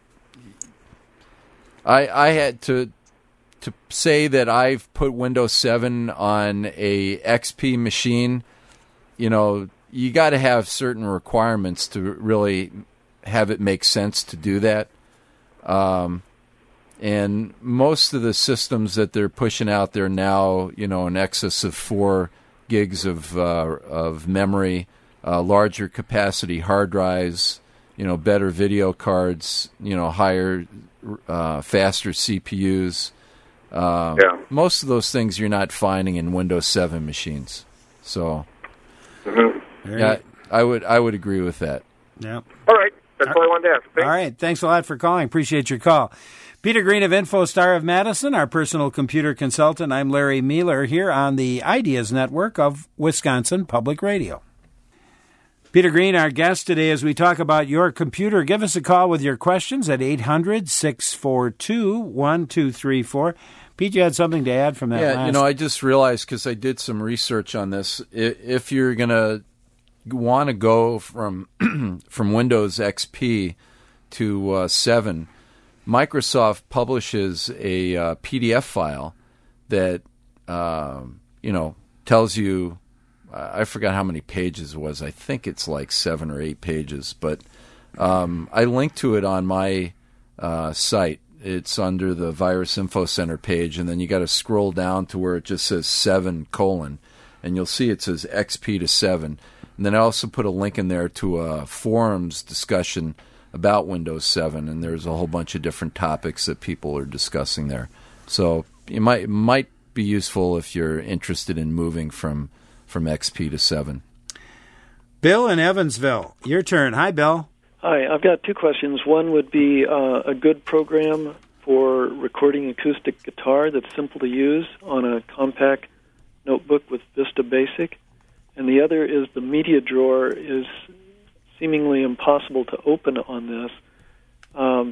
I I had to to say that I've put Windows seven on a X P machine. You know, you got to have certain requirements to really have it make sense to do that. Um, and most of the systems that they're pushing out there now, you know, in excess of four gigs of uh, of memory, uh, larger capacity hard drives, you know, better video cards, you know, higher, uh, faster C P Us. Uh, Yeah. Most of those things you're not finding in Windows seven machines. So, Mm-hmm. Very- yeah, I would I would agree with that. yeah. All right, that's all I wanted to ask. Thanks. All right. Thanks a lot for calling. Appreciate your call. Peter Green of InfoStar of Madison, our personal computer consultant. I'm Larry Mueller here on the Ideas Network of Wisconsin Public Radio. Peter Green, our guest today, as we talk about your computer. Give us a call with your questions at eight hundred, six four two, one two three four. Pete, you had something to add from that Yeah, last... you know, I just realized, because I did some research on this, i- if you're going to want to go from from Windows X P to uh, seven, Microsoft publishes a uh, P D F file that, uh, you know, tells you, I forgot how many pages it was. I think it's like seven or eight pages, but um, I linked to it on my uh, site. It's under the Virus Info Center page, and then you got to scroll down to where it just says seven colon, and you'll see it says X P to seven. And then I also put a link in there to a forums discussion about Windows seven, and there's a whole bunch of different topics that people are discussing there. So it might might be useful if you're interested in moving from from X P to seven. Bill in Evansville, your turn. Hi, Bill. Hi, I've got two questions. One would be uh, a good program for recording acoustic guitar that's simple to use on a compact notebook with Vista Basic. And the other is the media drawer is seemingly impossible to open on this. Um,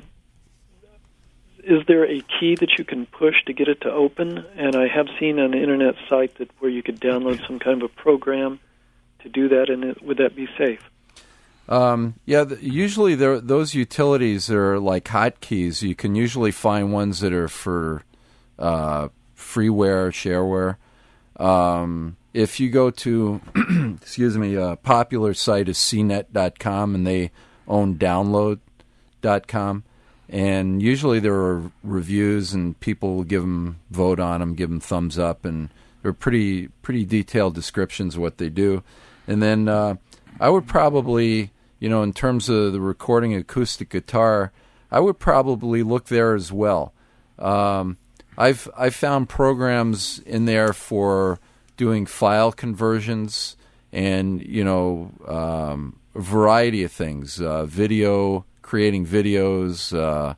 is there a key that you can push to get it to open? And I have seen on an internet site that where you could download some kind of a program to do that, and it, would that be safe? Um, yeah, the, usually there, those utilities are like hotkeys. You can usually find ones that are for uh, freeware, shareware. Um, if you go to, excuse me, a popular site is c net dot com, and they own download dot com. And usually there are reviews, and people give them, vote on them, give them thumbs up, and they're pretty pretty detailed descriptions of what they do. And then uh, I would probably, you know, in terms of the recording acoustic guitar, I would probably look there as well. Um, I've I've found programs in there for doing file conversions and, you know, um, a variety of things, uh, video. Creating videos, uh,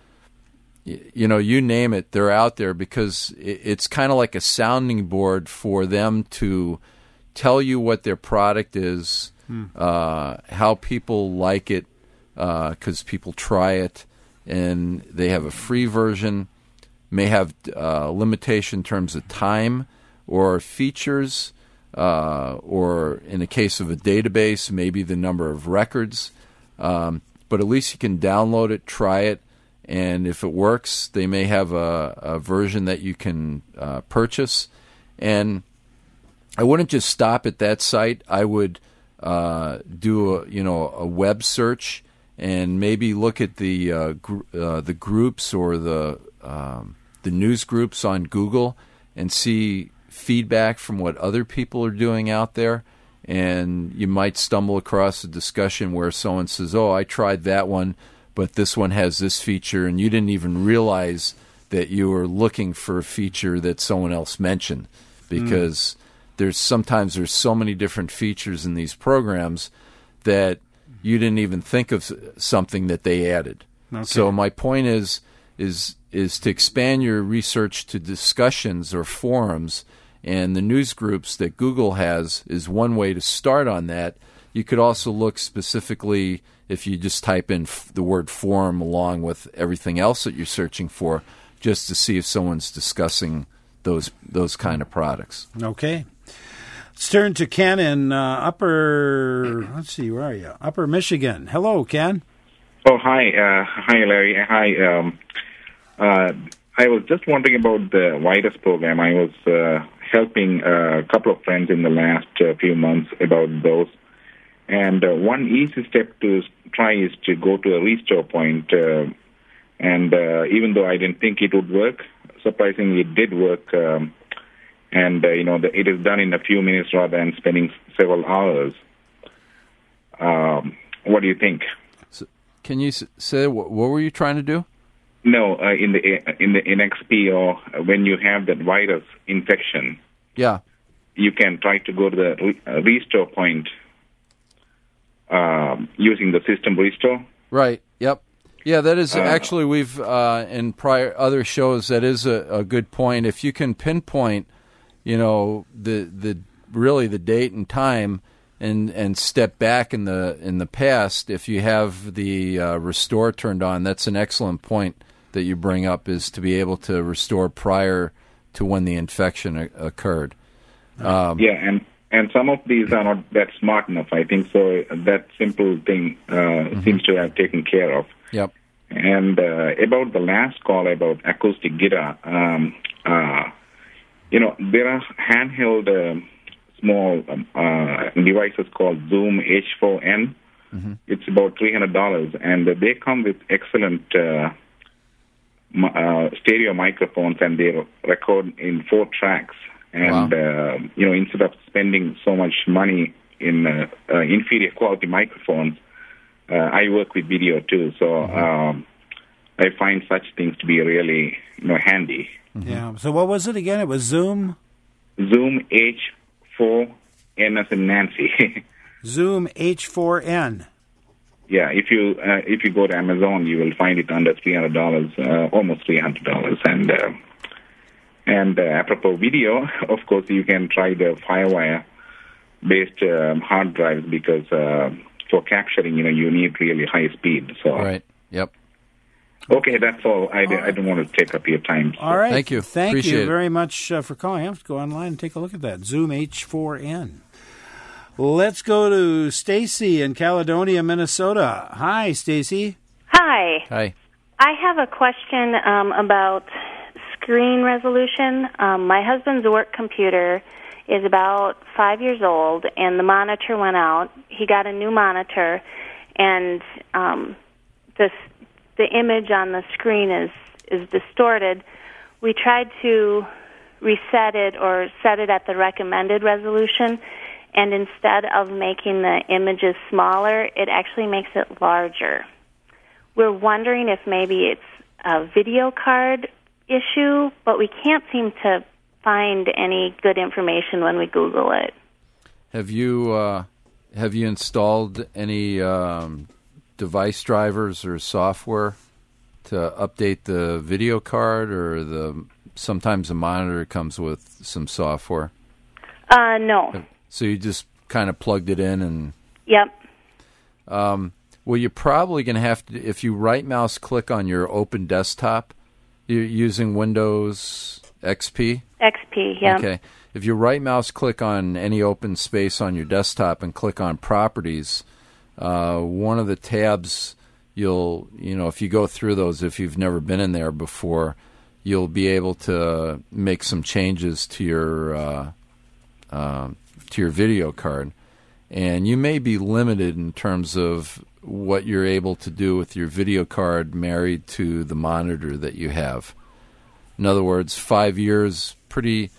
y- you know, you name it, they're out there because it, it's kind of like a sounding board for them to tell you what their product is, hmm. uh, how people like it, because uh, people try it, and they have a free version, may have uh, limitation in terms of time or features, uh, or in the case of a database, maybe the number of records. Um, But at least you can download it, try it, and if it works, they may have a, a version that you can uh, purchase. And I wouldn't just stop at that site. I would uh, do a you know a web search and maybe look at the uh, gr- uh, the groups or the um, the news groups on Google and see feedback from what other people are doing out there. And you might stumble across a discussion where someone says, oh, I tried that one, but this one has this feature, and you didn't even realize that you were looking for a feature that someone else mentioned, because mm. there's sometimes there's so many different features in these programs that you didn't even think of something that they added. Okay. So my point is is is to expand your research to discussions or forums. And the news groups that Google has is one way to start on that. You could also look specifically if you just type in f- the word forum along with everything else that you're searching for, just to see if someone's discussing those those kind of products. Okay. Let's turn to Ken in uh, Upper, let's see, where are you? Upper Michigan. Hello, Ken. Oh, hi. Uh, hi, Larry. Hi. Um, uh, I was just wondering about the virus program. I was uh, helping a couple of friends in the last uh, few months about those. And uh, one easy step to try is to go to a restore point. Uh, and uh, even though I didn't think it would work, surprisingly it did work. Um, and, uh, you know, the, it is done in a few minutes rather than spending several hours. Um, what do you think? So can you say, what, what were you trying to do? No, uh, in the in the in X P, or when you have that virus infection, yeah, you can try to go to the re- uh, restore point um, using the system restore. Right. Yep. Yeah, that is uh, actually we've uh, in prior other shows that is a, a good point. If you can pinpoint, you know, the the really the date and time, and and step back in the in the past, if you have the uh, restore turned on, that's an excellent point that you bring up, is to be able to restore prior to when the infection a- occurred. Um, yeah, and, and some of these are not that smart enough, I think, so that simple thing uh, mm-hmm. seems to have taken care of. Yep. And uh, about the last call about acoustic guitar, um, uh, you know, there are handheld uh, small um, uh, devices called Zoom H four N. Mm-hmm. It's about three hundred dollars, and they come with excellent uh, Uh, stereo microphones, and they record in four tracks. And, wow. uh, you know, instead of spending so much money in uh, uh, inferior quality microphones, uh, I work with video too. So mm-hmm. um, I find such things to be really, you know, handy. Mm-hmm. Yeah. So what was it again? It was Zoom? Zoom H four N as in Nancy. Zoom H four N. Yeah, if you uh, if you go to Amazon, you will find it under three hundred dollars, uh, almost three hundred dollars. And uh, and uh, apropos video, of course, you can try the FireWire-based um, hard drives because uh, for capturing, you know, you need really high speed. So right. Yep. Okay, that's all. I, all right. I don't want to take up your time. So. All right. Thank you. Thank Appreciate you it. very much uh, for calling. I have to go online and take a look at that. Zoom H four N. Let's go to Stacy in Caledonia, Minnesota. Hi, Stacy. Hi. Hi. I have a question um, about screen resolution. Um, my husband's work computer is about five years old, and the monitor went out. He got a new monitor, and um, this, the image on the screen is, is distorted. We tried to reset it or set it at the recommended resolution, and instead of making the images smaller, it actually makes it larger. We're wondering if maybe it's a video card issue, but we can't seem to find any good information when we Google it. Have you uh, have you installed any um, device drivers or software to update the video card, or the sometimes the monitor comes with some software? Uh, no. So you just kind of plugged it in and... Yep. Um, well, you're probably going to have to, if you right-mouse click on your open desktop, you're using Windows X P? X P, yeah. Okay. If you right-mouse click on any open space on your desktop and click on Properties, uh, one of the tabs you'll, you know, if you go through those, if you've never been in there before, you'll be able to make some changes to your... Uh, uh, to your video card, and you may be limited in terms of what you're able to do with your video card married to the monitor that you have. In other words, five years, pretty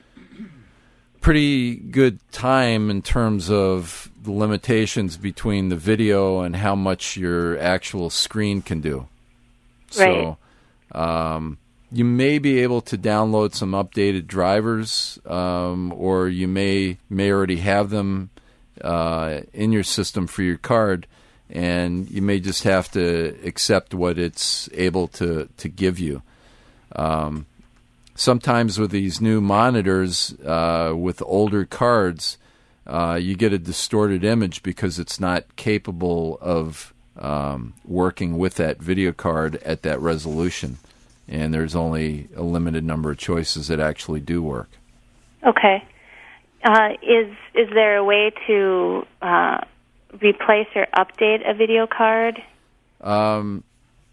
pretty good time in terms of the limitations between the video and how much your actual screen can do. Right. So um, you may be able to download some updated drivers, um, or you may may already have them uh, in your system for your card, and you may just have to accept what it's able to, to give you. Um, sometimes with these new monitors, uh, with older cards, uh, you get a distorted image because it's not capable of um, working with that video card at that resolution. And there's only a limited number of choices that actually do work. Okay. Uh, is is there a way to uh, replace or update a video card? Um,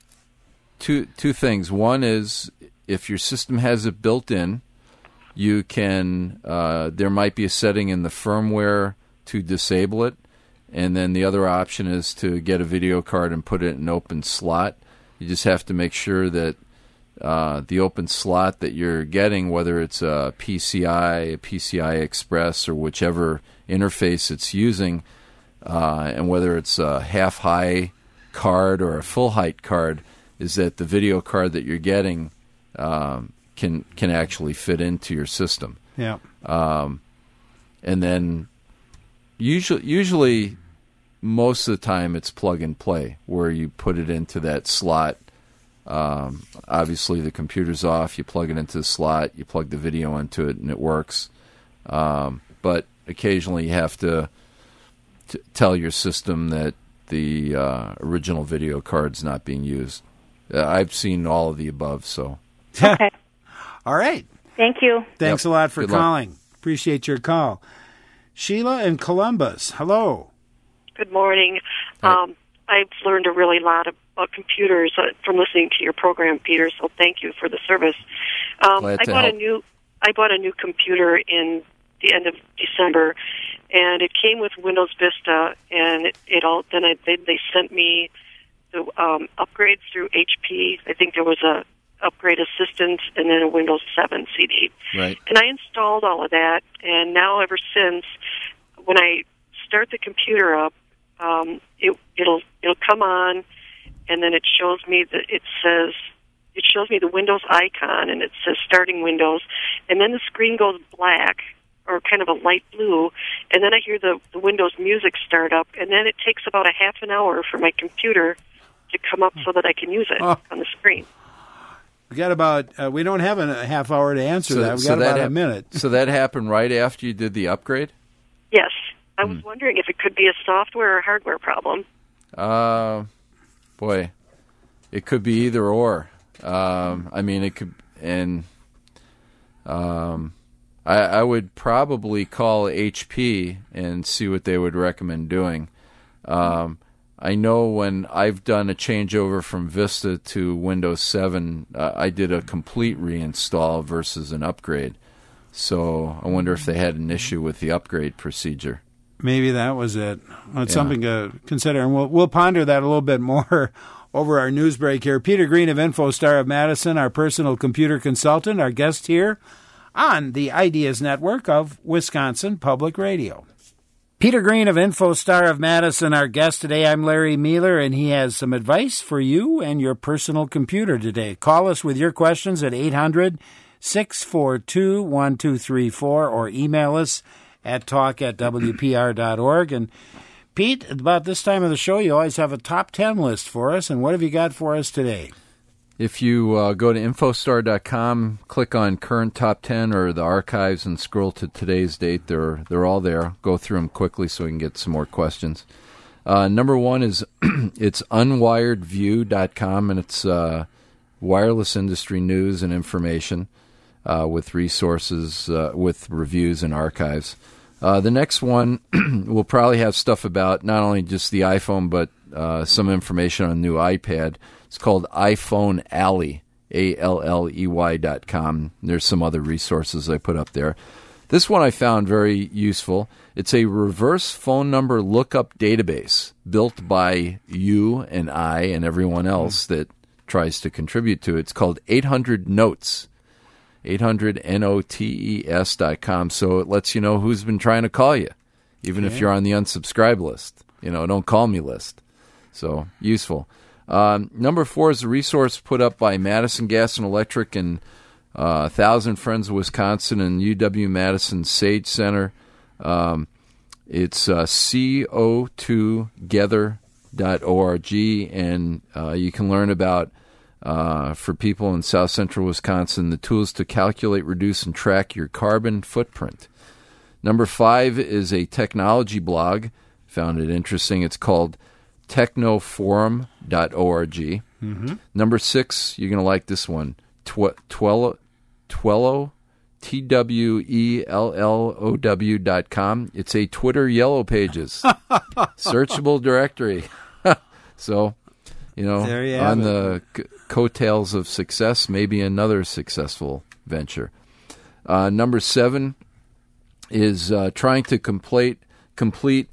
two two things. One is if your system has it built in, you can. Uh, there might be a setting in the firmware to disable it, and then the other option is to get a video card and put it in an open slot. You just have to make sure that Uh, the open slot that you're getting, whether it's a P C I, a P C I Express, or whichever interface it's using, uh, and whether it's a half-high card or a full-height card, is that the video card that you're getting um, can can actually fit into your system. Yeah. Um, and then usually, usually, most of the time, it's plug and play, where you put it into that slot. Um, obviously, the computer's off. You plug it into the slot. You plug the video into it, and it works. Um, but occasionally, you have to t- tell your system that the uh, original video card's not being used. Uh, I've seen all of the above. So, okay. All right. Thank you. Thanks yep. a lot for Good calling. luck. Appreciate your call. Sheila in Columbus. Hello. Good morning. Hi. Um, I've learned a really lot about computers uh, from listening to your program, Peter. So thank you for the service. Um, Glad I to bought help. a new I bought a new computer in the end of December, and it came with Windows Vista. And it, it all then I, they, they sent me the um, upgrades through H P. I think there was a upgrade assistant and then a Windows seven C D. Right. And I installed all of that, and now ever since, when I start the computer up, um, it, it'll it'll come on, and then it shows me that it says, it shows me the Windows icon, and it says starting Windows, and then the screen goes black, or kind of a light blue, and then I hear the, the Windows music start up, and then it takes about a half an hour for my computer to come up so that I can use it oh. on the screen. We got about, uh, we don't have a half hour to answer so, that. We so got that about ha- a minute. So that happened right after you did the upgrade? Yes. I was Hmm. wondering if it could be a software or hardware problem. Uh, boy, it could be either or. Um, I mean, it could, and um, I, I would probably call H P and see what they would recommend doing. Um, I know when I've done a changeover from Vista to Windows seven, uh, I did a complete reinstall versus an upgrade. So I wonder if they had an issue with the upgrade procedure. Maybe that was it. Well, it's Yeah. something to consider, and we'll we'll ponder that a little bit more over our news break here. Peter Green of InfoStar of Madison, our personal computer consultant, our guest here on the Ideas Network of Wisconsin Public Radio. Peter Green of InfoStar of Madison, our guest today. I'm Larry Mealer, and he has some advice for you and your personal computer today. Call us with your questions at eight hundred, six four two, one two three four or email us at talk at w p r dot org. And Pete, about this time of the show, you always have a top ten list for us, and what have you got for us today? If you uh, go to infostar dot com, click on Current Top ten or the archives and scroll to today's date, they're they're all there. Go through them quickly so we can get some more questions. Uh, number one is it's unwired view dot com, and it's uh, wireless industry news and information uh, with resources, uh, with reviews and archives. Uh, the next one will probably have stuff about not only just the iPhone, but uh, some information on a new iPad. It's called iPhone Alley, A L L E Y dot com. There's some other resources I put up there. This one I found very useful. It's a reverse phone number lookup database built by you and I and everyone else that tries to contribute to it. It's called eight hundred notes, eight hundred N O T E S dot com. So it lets you know who's been trying to call you, even Okay. if you're on the unsubscribe list. You know, don't call me list. So useful. Um, number four is a resource put up by Madison Gas and Electric and uh, Thousand Friends of Wisconsin and U W-Madison Sage Center. Um, it's uh, C O two gather dot org, and uh, you can learn about, uh, for people in south central Wisconsin, the tools to calculate, reduce, and track your carbon footprint. Number five is a technology blog. Found it interesting. It's called technoforum dot org. Mm-hmm. Number six, you're going to like this one, Tw- Twello, Twello, T W E L L O W dot com. It's a Twitter Yellow Pages searchable directory. So, you know, There you have on it. the c- coattails of success, maybe another successful venture. Uh, number seven is uh, trying to complete complete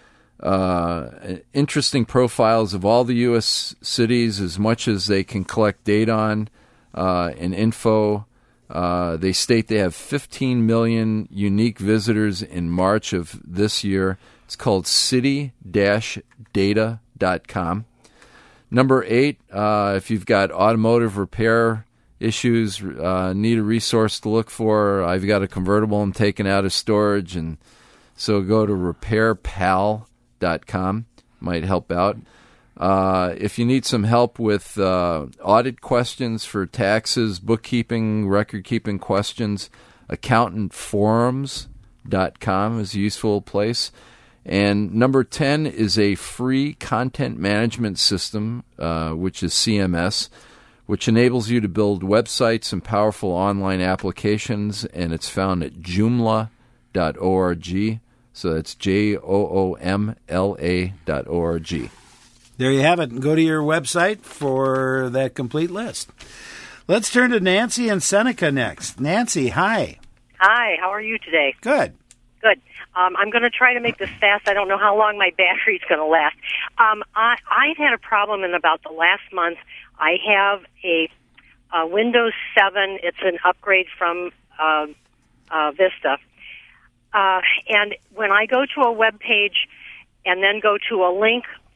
Uh, interesting profiles of all the U S cities as much as they can collect data on uh, and info. Uh, they state they have fifteen million unique visitors in March of this year. It's called city dash data dot com. Number eight, uh, if you've got automotive repair issues, uh, need a resource to look for, I've got a convertible I'm taking out of storage, and so go to repair pal dot com. Might help out. Uh, if you need some help with uh, audit questions for taxes, bookkeeping, record-keeping questions, accountant forums dot com is a useful place. And number ten is a free content management system, uh, which is C M S, which enables you to build websites and powerful online applications, and it's found at joomla dot org. So that's J O O M L A dot O R G. There you have it. And go to your website for that complete list. Let's turn to Nancy and Seneca next. Nancy, hi. Hi, how are you today? Good. Good. Um, I'm going to try to make this fast. I don't know how long my battery's going to last. Um, I, I've had a problem in about the last month. I have a, a Windows seven. It's an upgrade from uh, uh, Vista. Uh, and when I go to a web page and then go to a link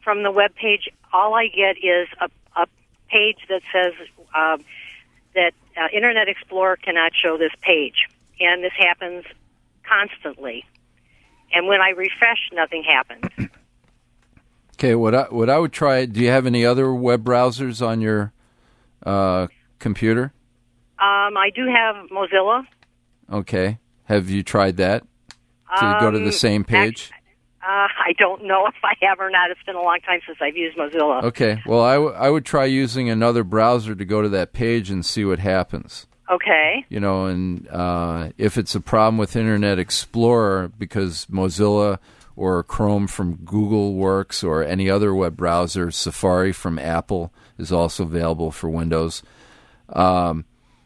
from the web page, all I get is a, a page that says uh, that uh, Internet Explorer cannot show this page. And this happens constantly. And when I refresh, nothing happens. Okay, what I, what I would try, do you have any other web browsers on your uh, computer? Um, I do have Mozilla. Okay. Have you tried that? To um, go to the same page? Uh, I don't know if I have or not. It's been a long time since I've used Mozilla. Okay. Well, I, w- I would try using another browser to go to that page and see what happens. Okay. You know, and uh, if it's a problem with Internet Explorer because Mozilla or Chrome from Google works or any other web browser, Safari from Apple is also available for Windows. Um,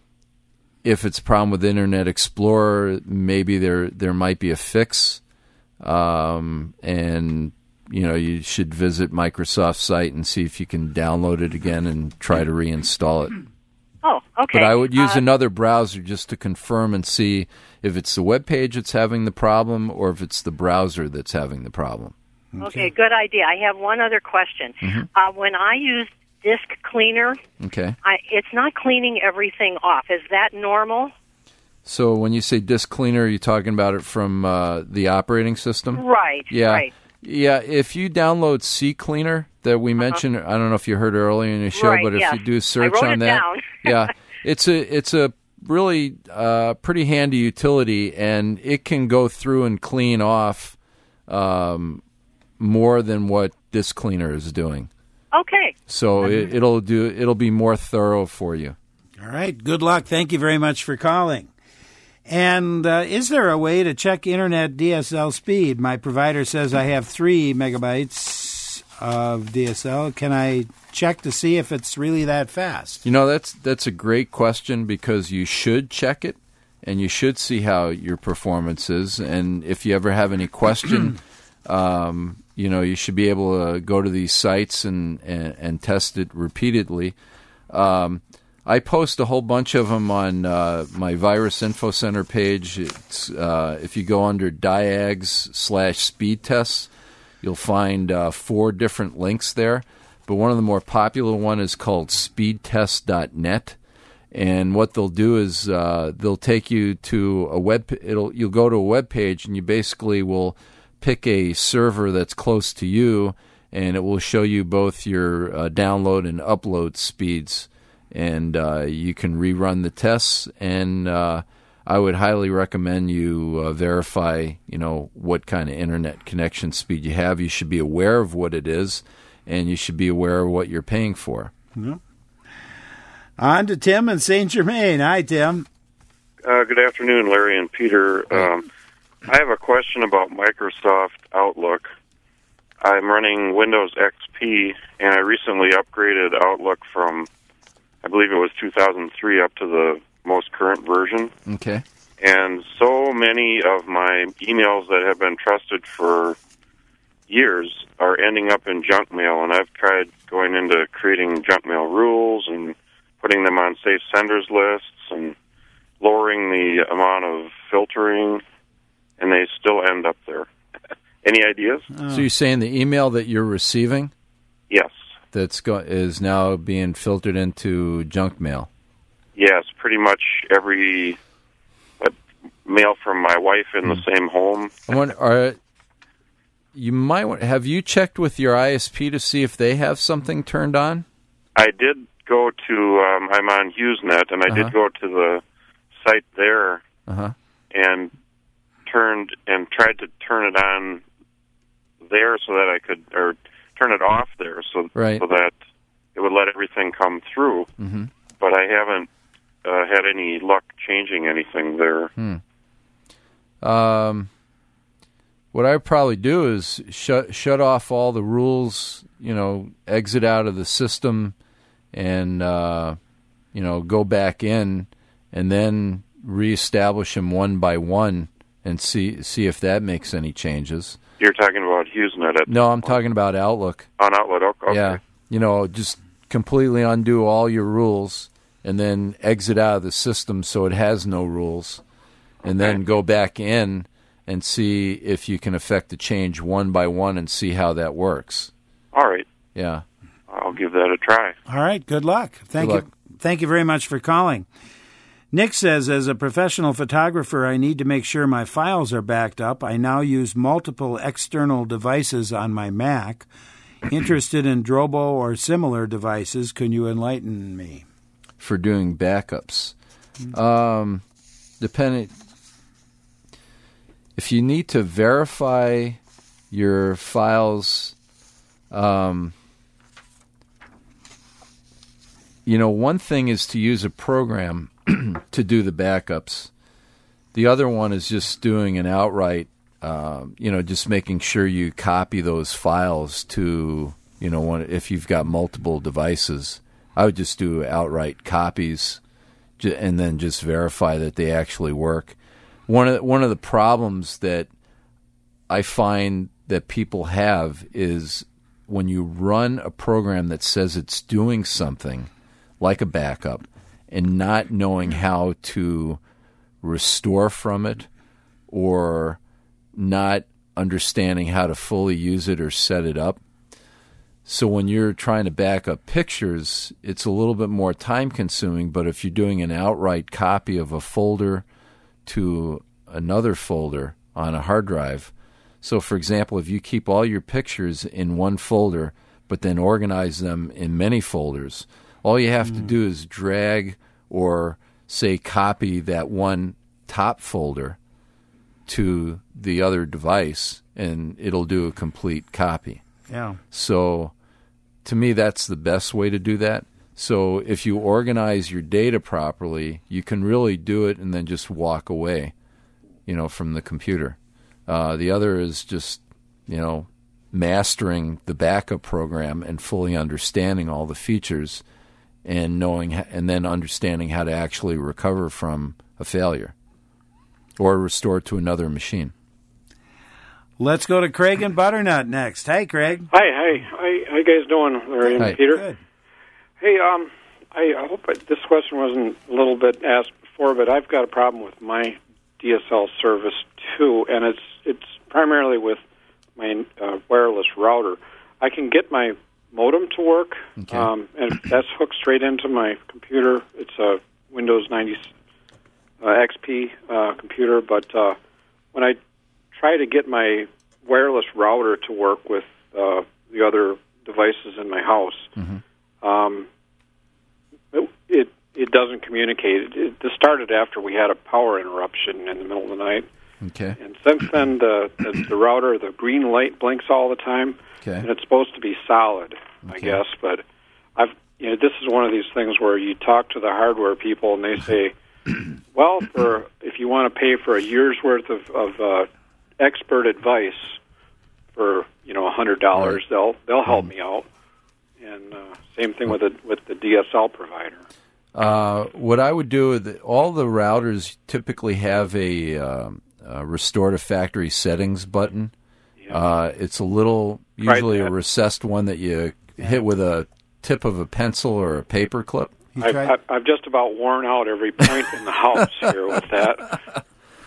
if it's a problem with Internet Explorer, maybe there there might be a fix. Um, and, you know, you should visit Microsoft's site and see if you can download it again and try to reinstall it. Oh, okay. But I would use uh, another browser just to confirm and see if it's the web page that's having the problem or if it's the browser that's having the problem. Okay, okay good idea. I have one other question. Mm-hmm. Uh, when I use Disk Cleaner, okay, I, it's not cleaning everything off. Is that normal? So when you say Disk Cleaner, are you talking about it from uh, the operating system? Right, yeah. right. Yeah, if you download C Cleaner that we mentioned, uh-huh. I don't know if you heard earlier in the show, right, but if yes. you do a search I wrote on it that, down. yeah, it's a it's a really uh, pretty handy utility, and it can go through and clean off um, more than what Disk Cleaner is doing. Okay. So it, it'll do it'll be more thorough for you. All right. Good luck. Thank you very much for calling. And uh, is there a way to check Internet D S L speed? My provider says I have three megabytes of D S L. Can I check to see if it's really that fast? You know, that's that's a great question because you should check it, and you should see how your performance is. And if you ever have any question, um, you know, you should be able to go to these sites and, and, and test it repeatedly. Um I post a whole bunch of them on uh, my Virus Info Center page. It's, uh, if you go under diags slash speed tests, you'll find uh, four different links there. But one of the more popular one is called speed test dot net. And what they'll do is uh, they'll take you to a web. It'll you'll go to a web page and you basically will pick a server that's close to you, and it will show you both your uh, download and upload speeds. And uh, you can rerun the tests, and uh, I would highly recommend you uh, verify, you know, what kind of internet connection speed you have. You should be aware of what it is, and you should be aware of what you're paying for. Mm-hmm. On to Tim in Saint Germain. Hi, Tim. Uh, good afternoon, Larry and Peter. Um, I have a question about Microsoft Outlook. I'm running Windows X P, and I recently upgraded Outlook from, I believe it was two thousand three, up to the most current version. Okay. And so many of my emails that have been trusted for years are ending up in junk mail, and I've tried going into creating junk mail rules and putting them on safe senders lists and lowering the amount of filtering, and they still end up there. Any ideas? Oh. So you're saying the email that you're receiving? Yes. That's go- is now being filtered into junk mail? Yes, pretty much every uh, mail from my wife in the same home. I wonder, are, you might want, have you checked with your I S P to see if they have something turned on? I did go to, um, I'm on HughesNet, and I Uh-huh. did go to the site there Uh-huh. and turned and tried to turn it on there so that I could, or turn it off there so, right. so that it would let everything come through. Mm-hmm. But I haven't uh, had any luck changing anything there. Hmm. Um, what I would probably do is shut shut off all the rules, you know, exit out of the system and, uh, you know, go back in and then reestablish them one by one and see see if that makes any changes. You're talking about HughesNet? At No, I'm talking about Outlook. On Outlook, okay. Yeah, you know, just completely undo all your rules and then exit out of the system so it has no rules, and okay. then go back in and see if you can affect the change one by one and see how that works. All right. Yeah. I'll give that a try. All right. Good luck. Thank Good you. luck. Thank you very much for calling. Nick says, as a professional photographer, I need to make sure my files are backed up. I now use multiple external devices on my Mac. Interested in Drobo or similar devices, can you enlighten me? For doing backups. Um, depending, if you need to verify your files, um, you know, one thing is to use a program to do the backups. The other one is just doing an outright, uh, you know, just making sure you copy those files to, you know, one, if you've got multiple devices. I would just do outright copies and then just verify that they actually work. One of the, one of the problems that I find that people have is when you run a program that says it's doing something, like a backup, and not knowing how to restore from it or not understanding how to fully use it or set it up. So when you're trying to back up pictures, it's a little bit more time-consuming, but if you're doing an outright copy of a folder to another folder on a hard drive, so for example, if you keep all your pictures in one folder but then organize them in many folders, all you have mm. to do is drag or, say, copy that one top folder to the other device, and it'll do a complete copy. Yeah. So to me, that's the best way to do that. So if you organize your data properly, you can really do it and then just walk away, you know, from the computer. Uh, the other is just, you know, mastering the backup program and fully understanding all the features and knowing and then understanding how to actually recover from a failure or restore to another machine. Let's go to Craig and Butternut next. Hey, Craig. Hi, hi. Hi, how you guys doing, Larry and Hi. Peter? Good. Hey, um, I, I hope I, this question wasn't a little bit asked before, but I've got a problem with my D S L service too, and it's it's primarily with my uh, wireless router. I can get my modem to work, Okay. um, and that's hooked straight into my computer. It's a Windows ninety uh, X P uh, computer, but uh, when I try to get my wireless router to work with uh, the other devices in my house, Mm-hmm. um, it, it it doesn't communicate. It, it, this started after we had a power interruption in the middle of the night, Okay. and since then the the, the router, the green light blinks all the time, Okay. and it's supposed to be solid, I Okay. guess. But I've you know this is one of these things where you talk to the hardware people and they say, well, for if you want to pay for a year's worth of, of uh, expert advice for you know a hundred dollars, Right. they'll they'll help Mhm. me out. And uh, same thing with the with the D S L provider. Uh, what I would do, is all the routers typically have a, um, a restore to factory settings button. Uh, it's a little, usually Right. a recessed one that you hit with a tip of a pencil or a paper clip. I've, I've, I've just about worn out every point in the house here with that.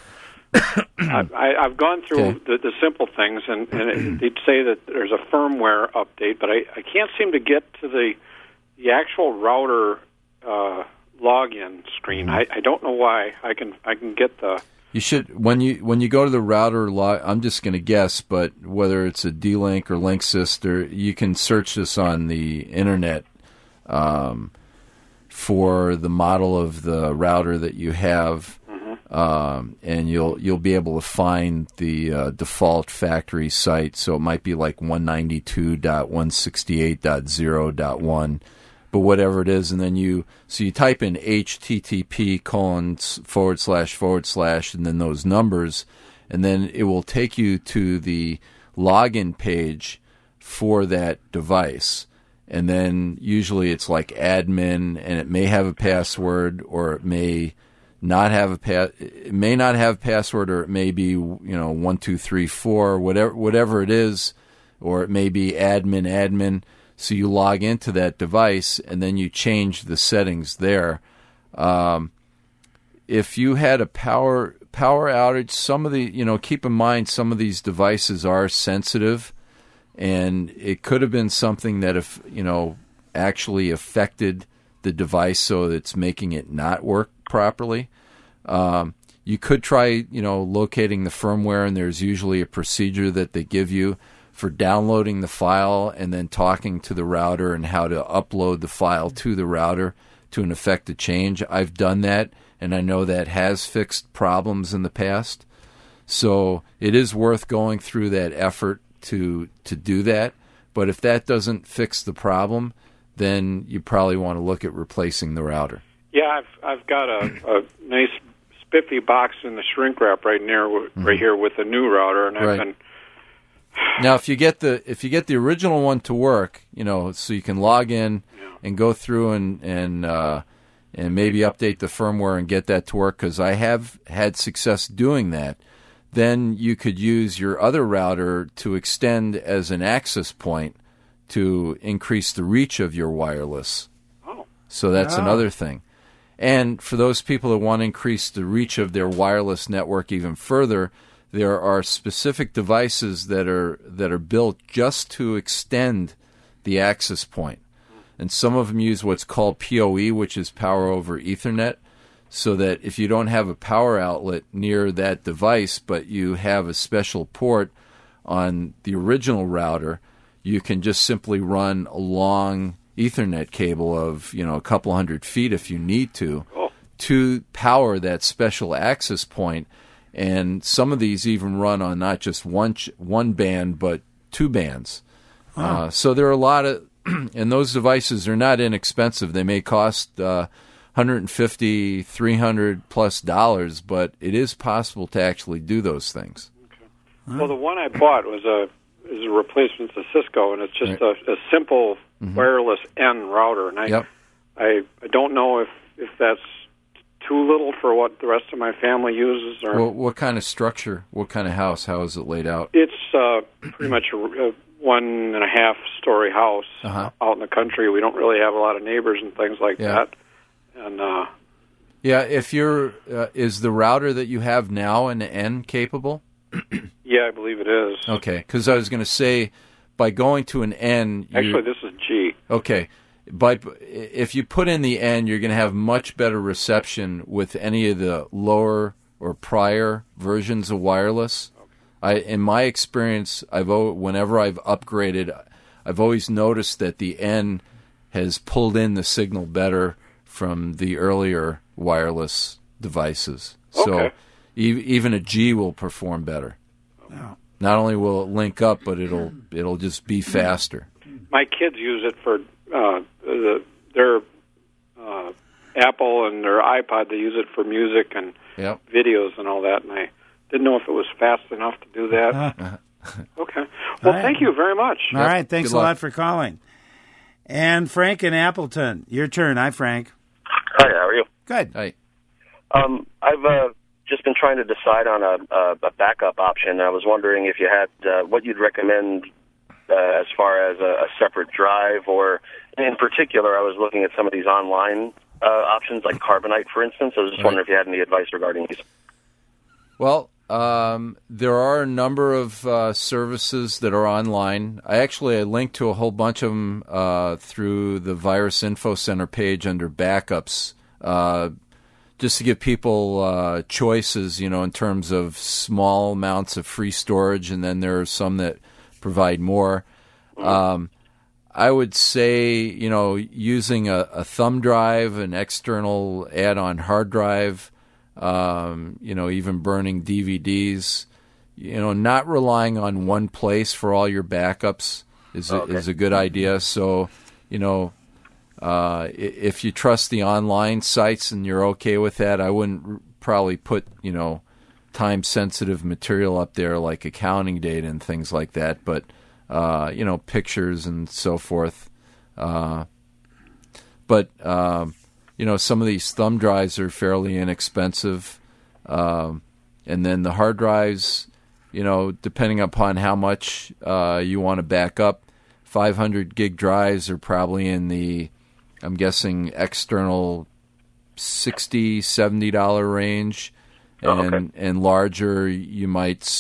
I, I, I've gone through Okay. the, the simple things, and, and it, they'd say that there's a firmware update, but I, I can't seem to get to the the actual router uh, login screen. I, I don't know why. I can I can get the You should when you when you go to the router log. I'm just going to guess, but whether it's a D-Link or Linksys, or you can search this on the internet um, for the model of the router that you have, um, and you'll you'll be able to find the uh, default factory site. So it might be like one ninety-two dot one sixty-eight dot zero dot one. But whatever it is, and then you so you type in H T T P colon forward slash forward slash and then those numbers, and then it will take you to the login page for that device. And then usually it's like admin, and it may have a password, or it may not have a pa- it may not have a password, or it may be you know one two three four whatever whatever it is, or it may be admin admin. So you log into that device, and then you change the settings there. Um, if you had a power power outage, some of the you know keep in mind some of these devices are sensitive, and it could have been something that, if you know, actually affected the device so that it's making it not work properly. Um, you could try, you know, locating the firmware, and there's usually a procedure that they give you for downloading the file and then talking to the router and how to upload the file to the router to an effect a change. I've done that, and I know that has fixed problems in the past. So it is worth going through that effort to to do that. But if that doesn't fix the problem, then you probably want to look at replacing the router. Yeah, I've I've got a, a nice spiffy box in the shrink wrap right near Mm-hmm. right here with a new router, and I've Right. been Now, if you get the if you get the original one to work, you know, so you can log in and go through and and uh, and maybe update the firmware and get that to work, because I have had success doing that. Then you could use your other router to extend as an access point to increase the reach of your wireless. Oh. So that's Oh. another thing. And for those people that want to increase the reach of their wireless network even further, there are specific devices that are that are built just to extend the access point. And some of them use what's called P O E, which is power over Ethernet, so that if you don't have a power outlet near that device, but you have a special port on the original router, you can just simply run a long Ethernet cable of, you know, a couple hundred feet if you need to, oh. to power that special access point. And some of these even run on not just one ch- one band, but two bands. Oh. Uh, so there are a lot of, and those devices are not inexpensive. They may cost uh, one hundred fifty, three hundred plus dollars, but it is possible to actually do those things. Well, the one I bought was a is a replacement to Cisco, and it's just a, a simple Mhm. wireless N router. And I, Yep. I I don't know if if that's too little for what the rest of my family uses, or Well, what kind of structure? What kind of house? How is it laid out? it's uh, pretty much a, a one and a half story house Uh-huh. out in the country. We don't really have a lot of neighbors and things like Yeah. that. And uh, Yeah, if you're, uh, is the router that you have now an N capable? yeah, I believe it is. Okay, because I was going to say, by going to an N, you, Actually, this is G. okay, but if you put in the N, you're going to have much better reception with any of the lower or prior versions of wireless. I, in my experience, I've al- whenever I've upgraded, I've always noticed that the N has pulled in the signal better from the earlier wireless devices. So Okay. e- even a G will perform better. Oh. Not only will it link up, but it'll it'll just be faster. My kids use it for uh, the, their uh, Apple and their iPod. They use it for music and Yep. videos and all that, and I didn't know if it was fast enough to do that. Uh-huh. Okay. Well, All right. thank you very much. All right, thanks Good a luck. lot for calling. And Frank in Appleton, your turn. Hi, Frank. Hi, how are you? Good. Hi. Um, I've uh, just been trying to decide on a, a, a backup option. I was wondering if you had uh, what you'd recommend uh, as far as a, a separate drive, or in particular, I was looking at some of these online uh, options like Carbonite, for instance. I was just Right. wondering if you had any advice regarding these. Well, um, there are a number of uh, services that are online. I actually I linked to a whole bunch of them uh, through the Virus Info Center page under backups, uh, just to give people uh, choices, you know, in terms of small amounts of free storage, and then there are some that provide more. Um, I would say, you know, using a, a thumb drive, an external add-on hard drive, um, you know, even burning D V Ds, you know, not relying on one place for all your backups is a, Okay. is a good idea. So, you know, uh, i- if you trust the online sites and you're okay with that, I wouldn't r- probably put, you know, time-sensitive material up there like accounting data and things like that, but, uh, you know, pictures and so forth. Uh, but, um, you know, some of these thumb drives are fairly inexpensive. Um, and then the hard drives, you know, depending upon how much uh, you want to back up, five hundred gig drives are probably in the, I'm guessing, external sixty dollars, seventy dollars range. And, Oh, okay. and larger, you might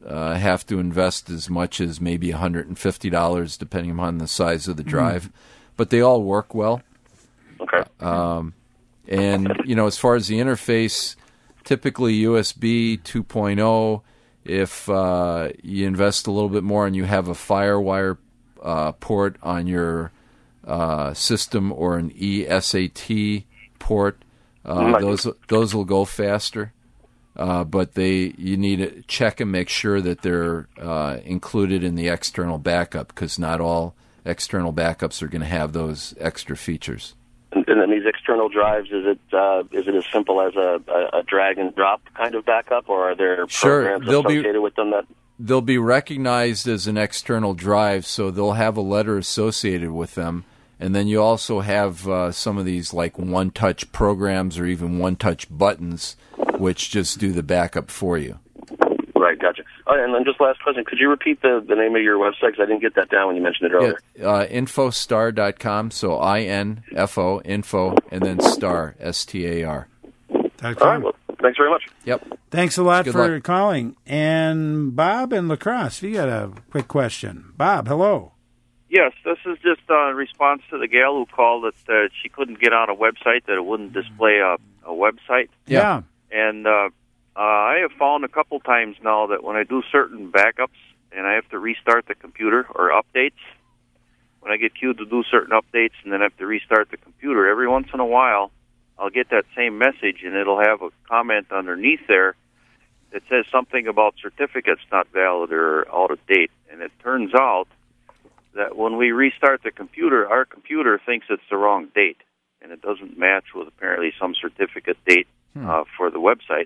uh, have to invest as much as maybe one hundred fifty dollars, depending upon the size of the drive. Mm. But they all work well. Okay. Um, and, you know, as far as the interface, typically U S B two point oh. If uh, you invest a little bit more and you have a FireWire uh, port on your uh, system or an E S A T port, uh, those those will go faster. Uh, but they you need to check and make sure that they're uh, included in the external backup, because not all external backups are going to have those extra features. And then these external drives, is it uh, is it as simple as a, a, a drag and drop kind of backup, or are there sure, programs they'll associated be, with them that they'll be recognized as an external drive, so they'll have a letter associated with them. And then you also have uh, some of these like one-touch programs or even one-touch buttons, which just do the backup for you. Right, gotcha. Oh, and then just last question, could you repeat the, the name of your website? Because I didn't get that down when you mentioned it earlier. Yeah, uh, infostar dot com, so I N F O, info, and then star, S T A R. All right, well, thanks very much. Yep. Thanks a lot Good for luck. calling. And Bob in La Crosse, you got a quick question. Bob, hello. Yes, this is just uh, in response to the gal who called that uh, she couldn't get on a website, that it wouldn't display a, a website. Yeah. And uh, uh, I have found a couple times now that when I do certain backups and I have to restart the computer or updates, when I get queued to do certain updates and then I have to restart the computer, every once in a while I'll get that same message and it'll have a comment underneath there that says something about certificates not valid or out of date. And it turns out that when we restart the computer, our computer thinks it's the wrong date, and it doesn't match with apparently some certificate date hmm. uh, for the website.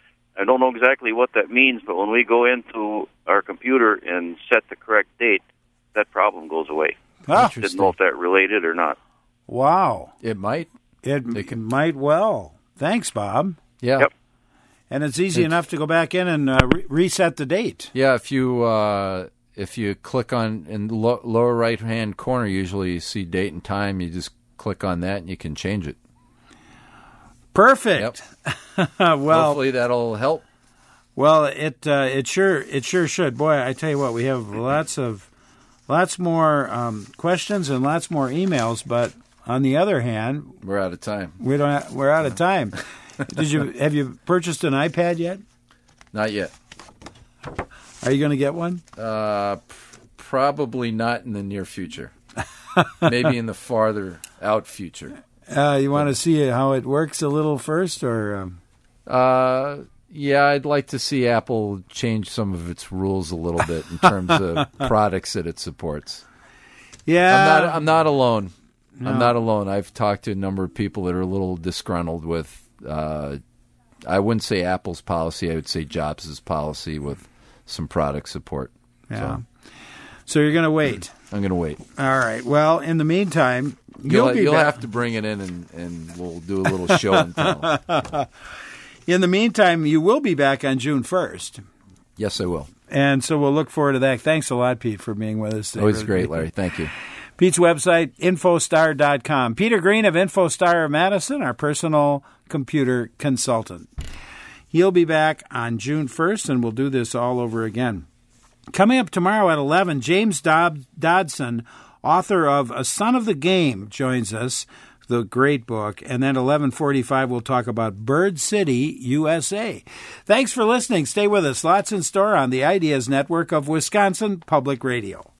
I don't know exactly what that means, but when we go into our computer and set the correct date, that problem goes away. Ah. Didn't know if that related or not. Wow. It might. It, it can, might well. Thanks, Bob. Yeah. Yep. And it's easy It's, enough to go back in and uh, re- reset the date. Yeah, if you uh, if you click on in the lo- lower right hand corner, usually you see date and time. You just click on that and you can change it. Perfect. Yep. Well, hopefully that'll help. Well, it uh, it sure it sure should. Boy, I tell you what, we have lots of lots more um, questions and lots more emails. But on the other hand, we're out of time. We don't. Have, we're out of time. Did you have you purchased an iPad yet? Not yet. Are you going to get one? Uh, p- probably not in the near future. Maybe in the farther out future. Uh, you want to see how it works a little first, or? Um... Uh, yeah, I'd like to see Apple change some of its rules a little bit in terms of products that it supports. Yeah, I'm not. I'm not alone. No. I'm not alone. I've talked to a number of people that are a little disgruntled with. Uh, I wouldn't say Apple's policy. I would say Jobs' policy with some product support. Yeah. So, so you're going to wait. I'm going to wait. All right. Well, in the meantime, you'll, you'll, be you'll back. have to bring it in, and, and we'll do a little show and tell. In the meantime, you will be back on June first. Yes, I will. And so we'll look forward to that. Thanks a lot, Pete, for being with us today. Always great, Larry. Thank you. Pete's website, infostar dot com. Peter Green of InfoStar of Madison, our personal computer consultant. He'll be back on June first, and we'll do this all over again. Coming up tomorrow at eleven, James Dob- Dodson, author of A Son of the Game, joins us, the great book. And then eleven forty-five, we'll talk about Bird City, U S A. Thanks for listening. Stay with us. Lots in store on the Ideas Network of Wisconsin Public Radio.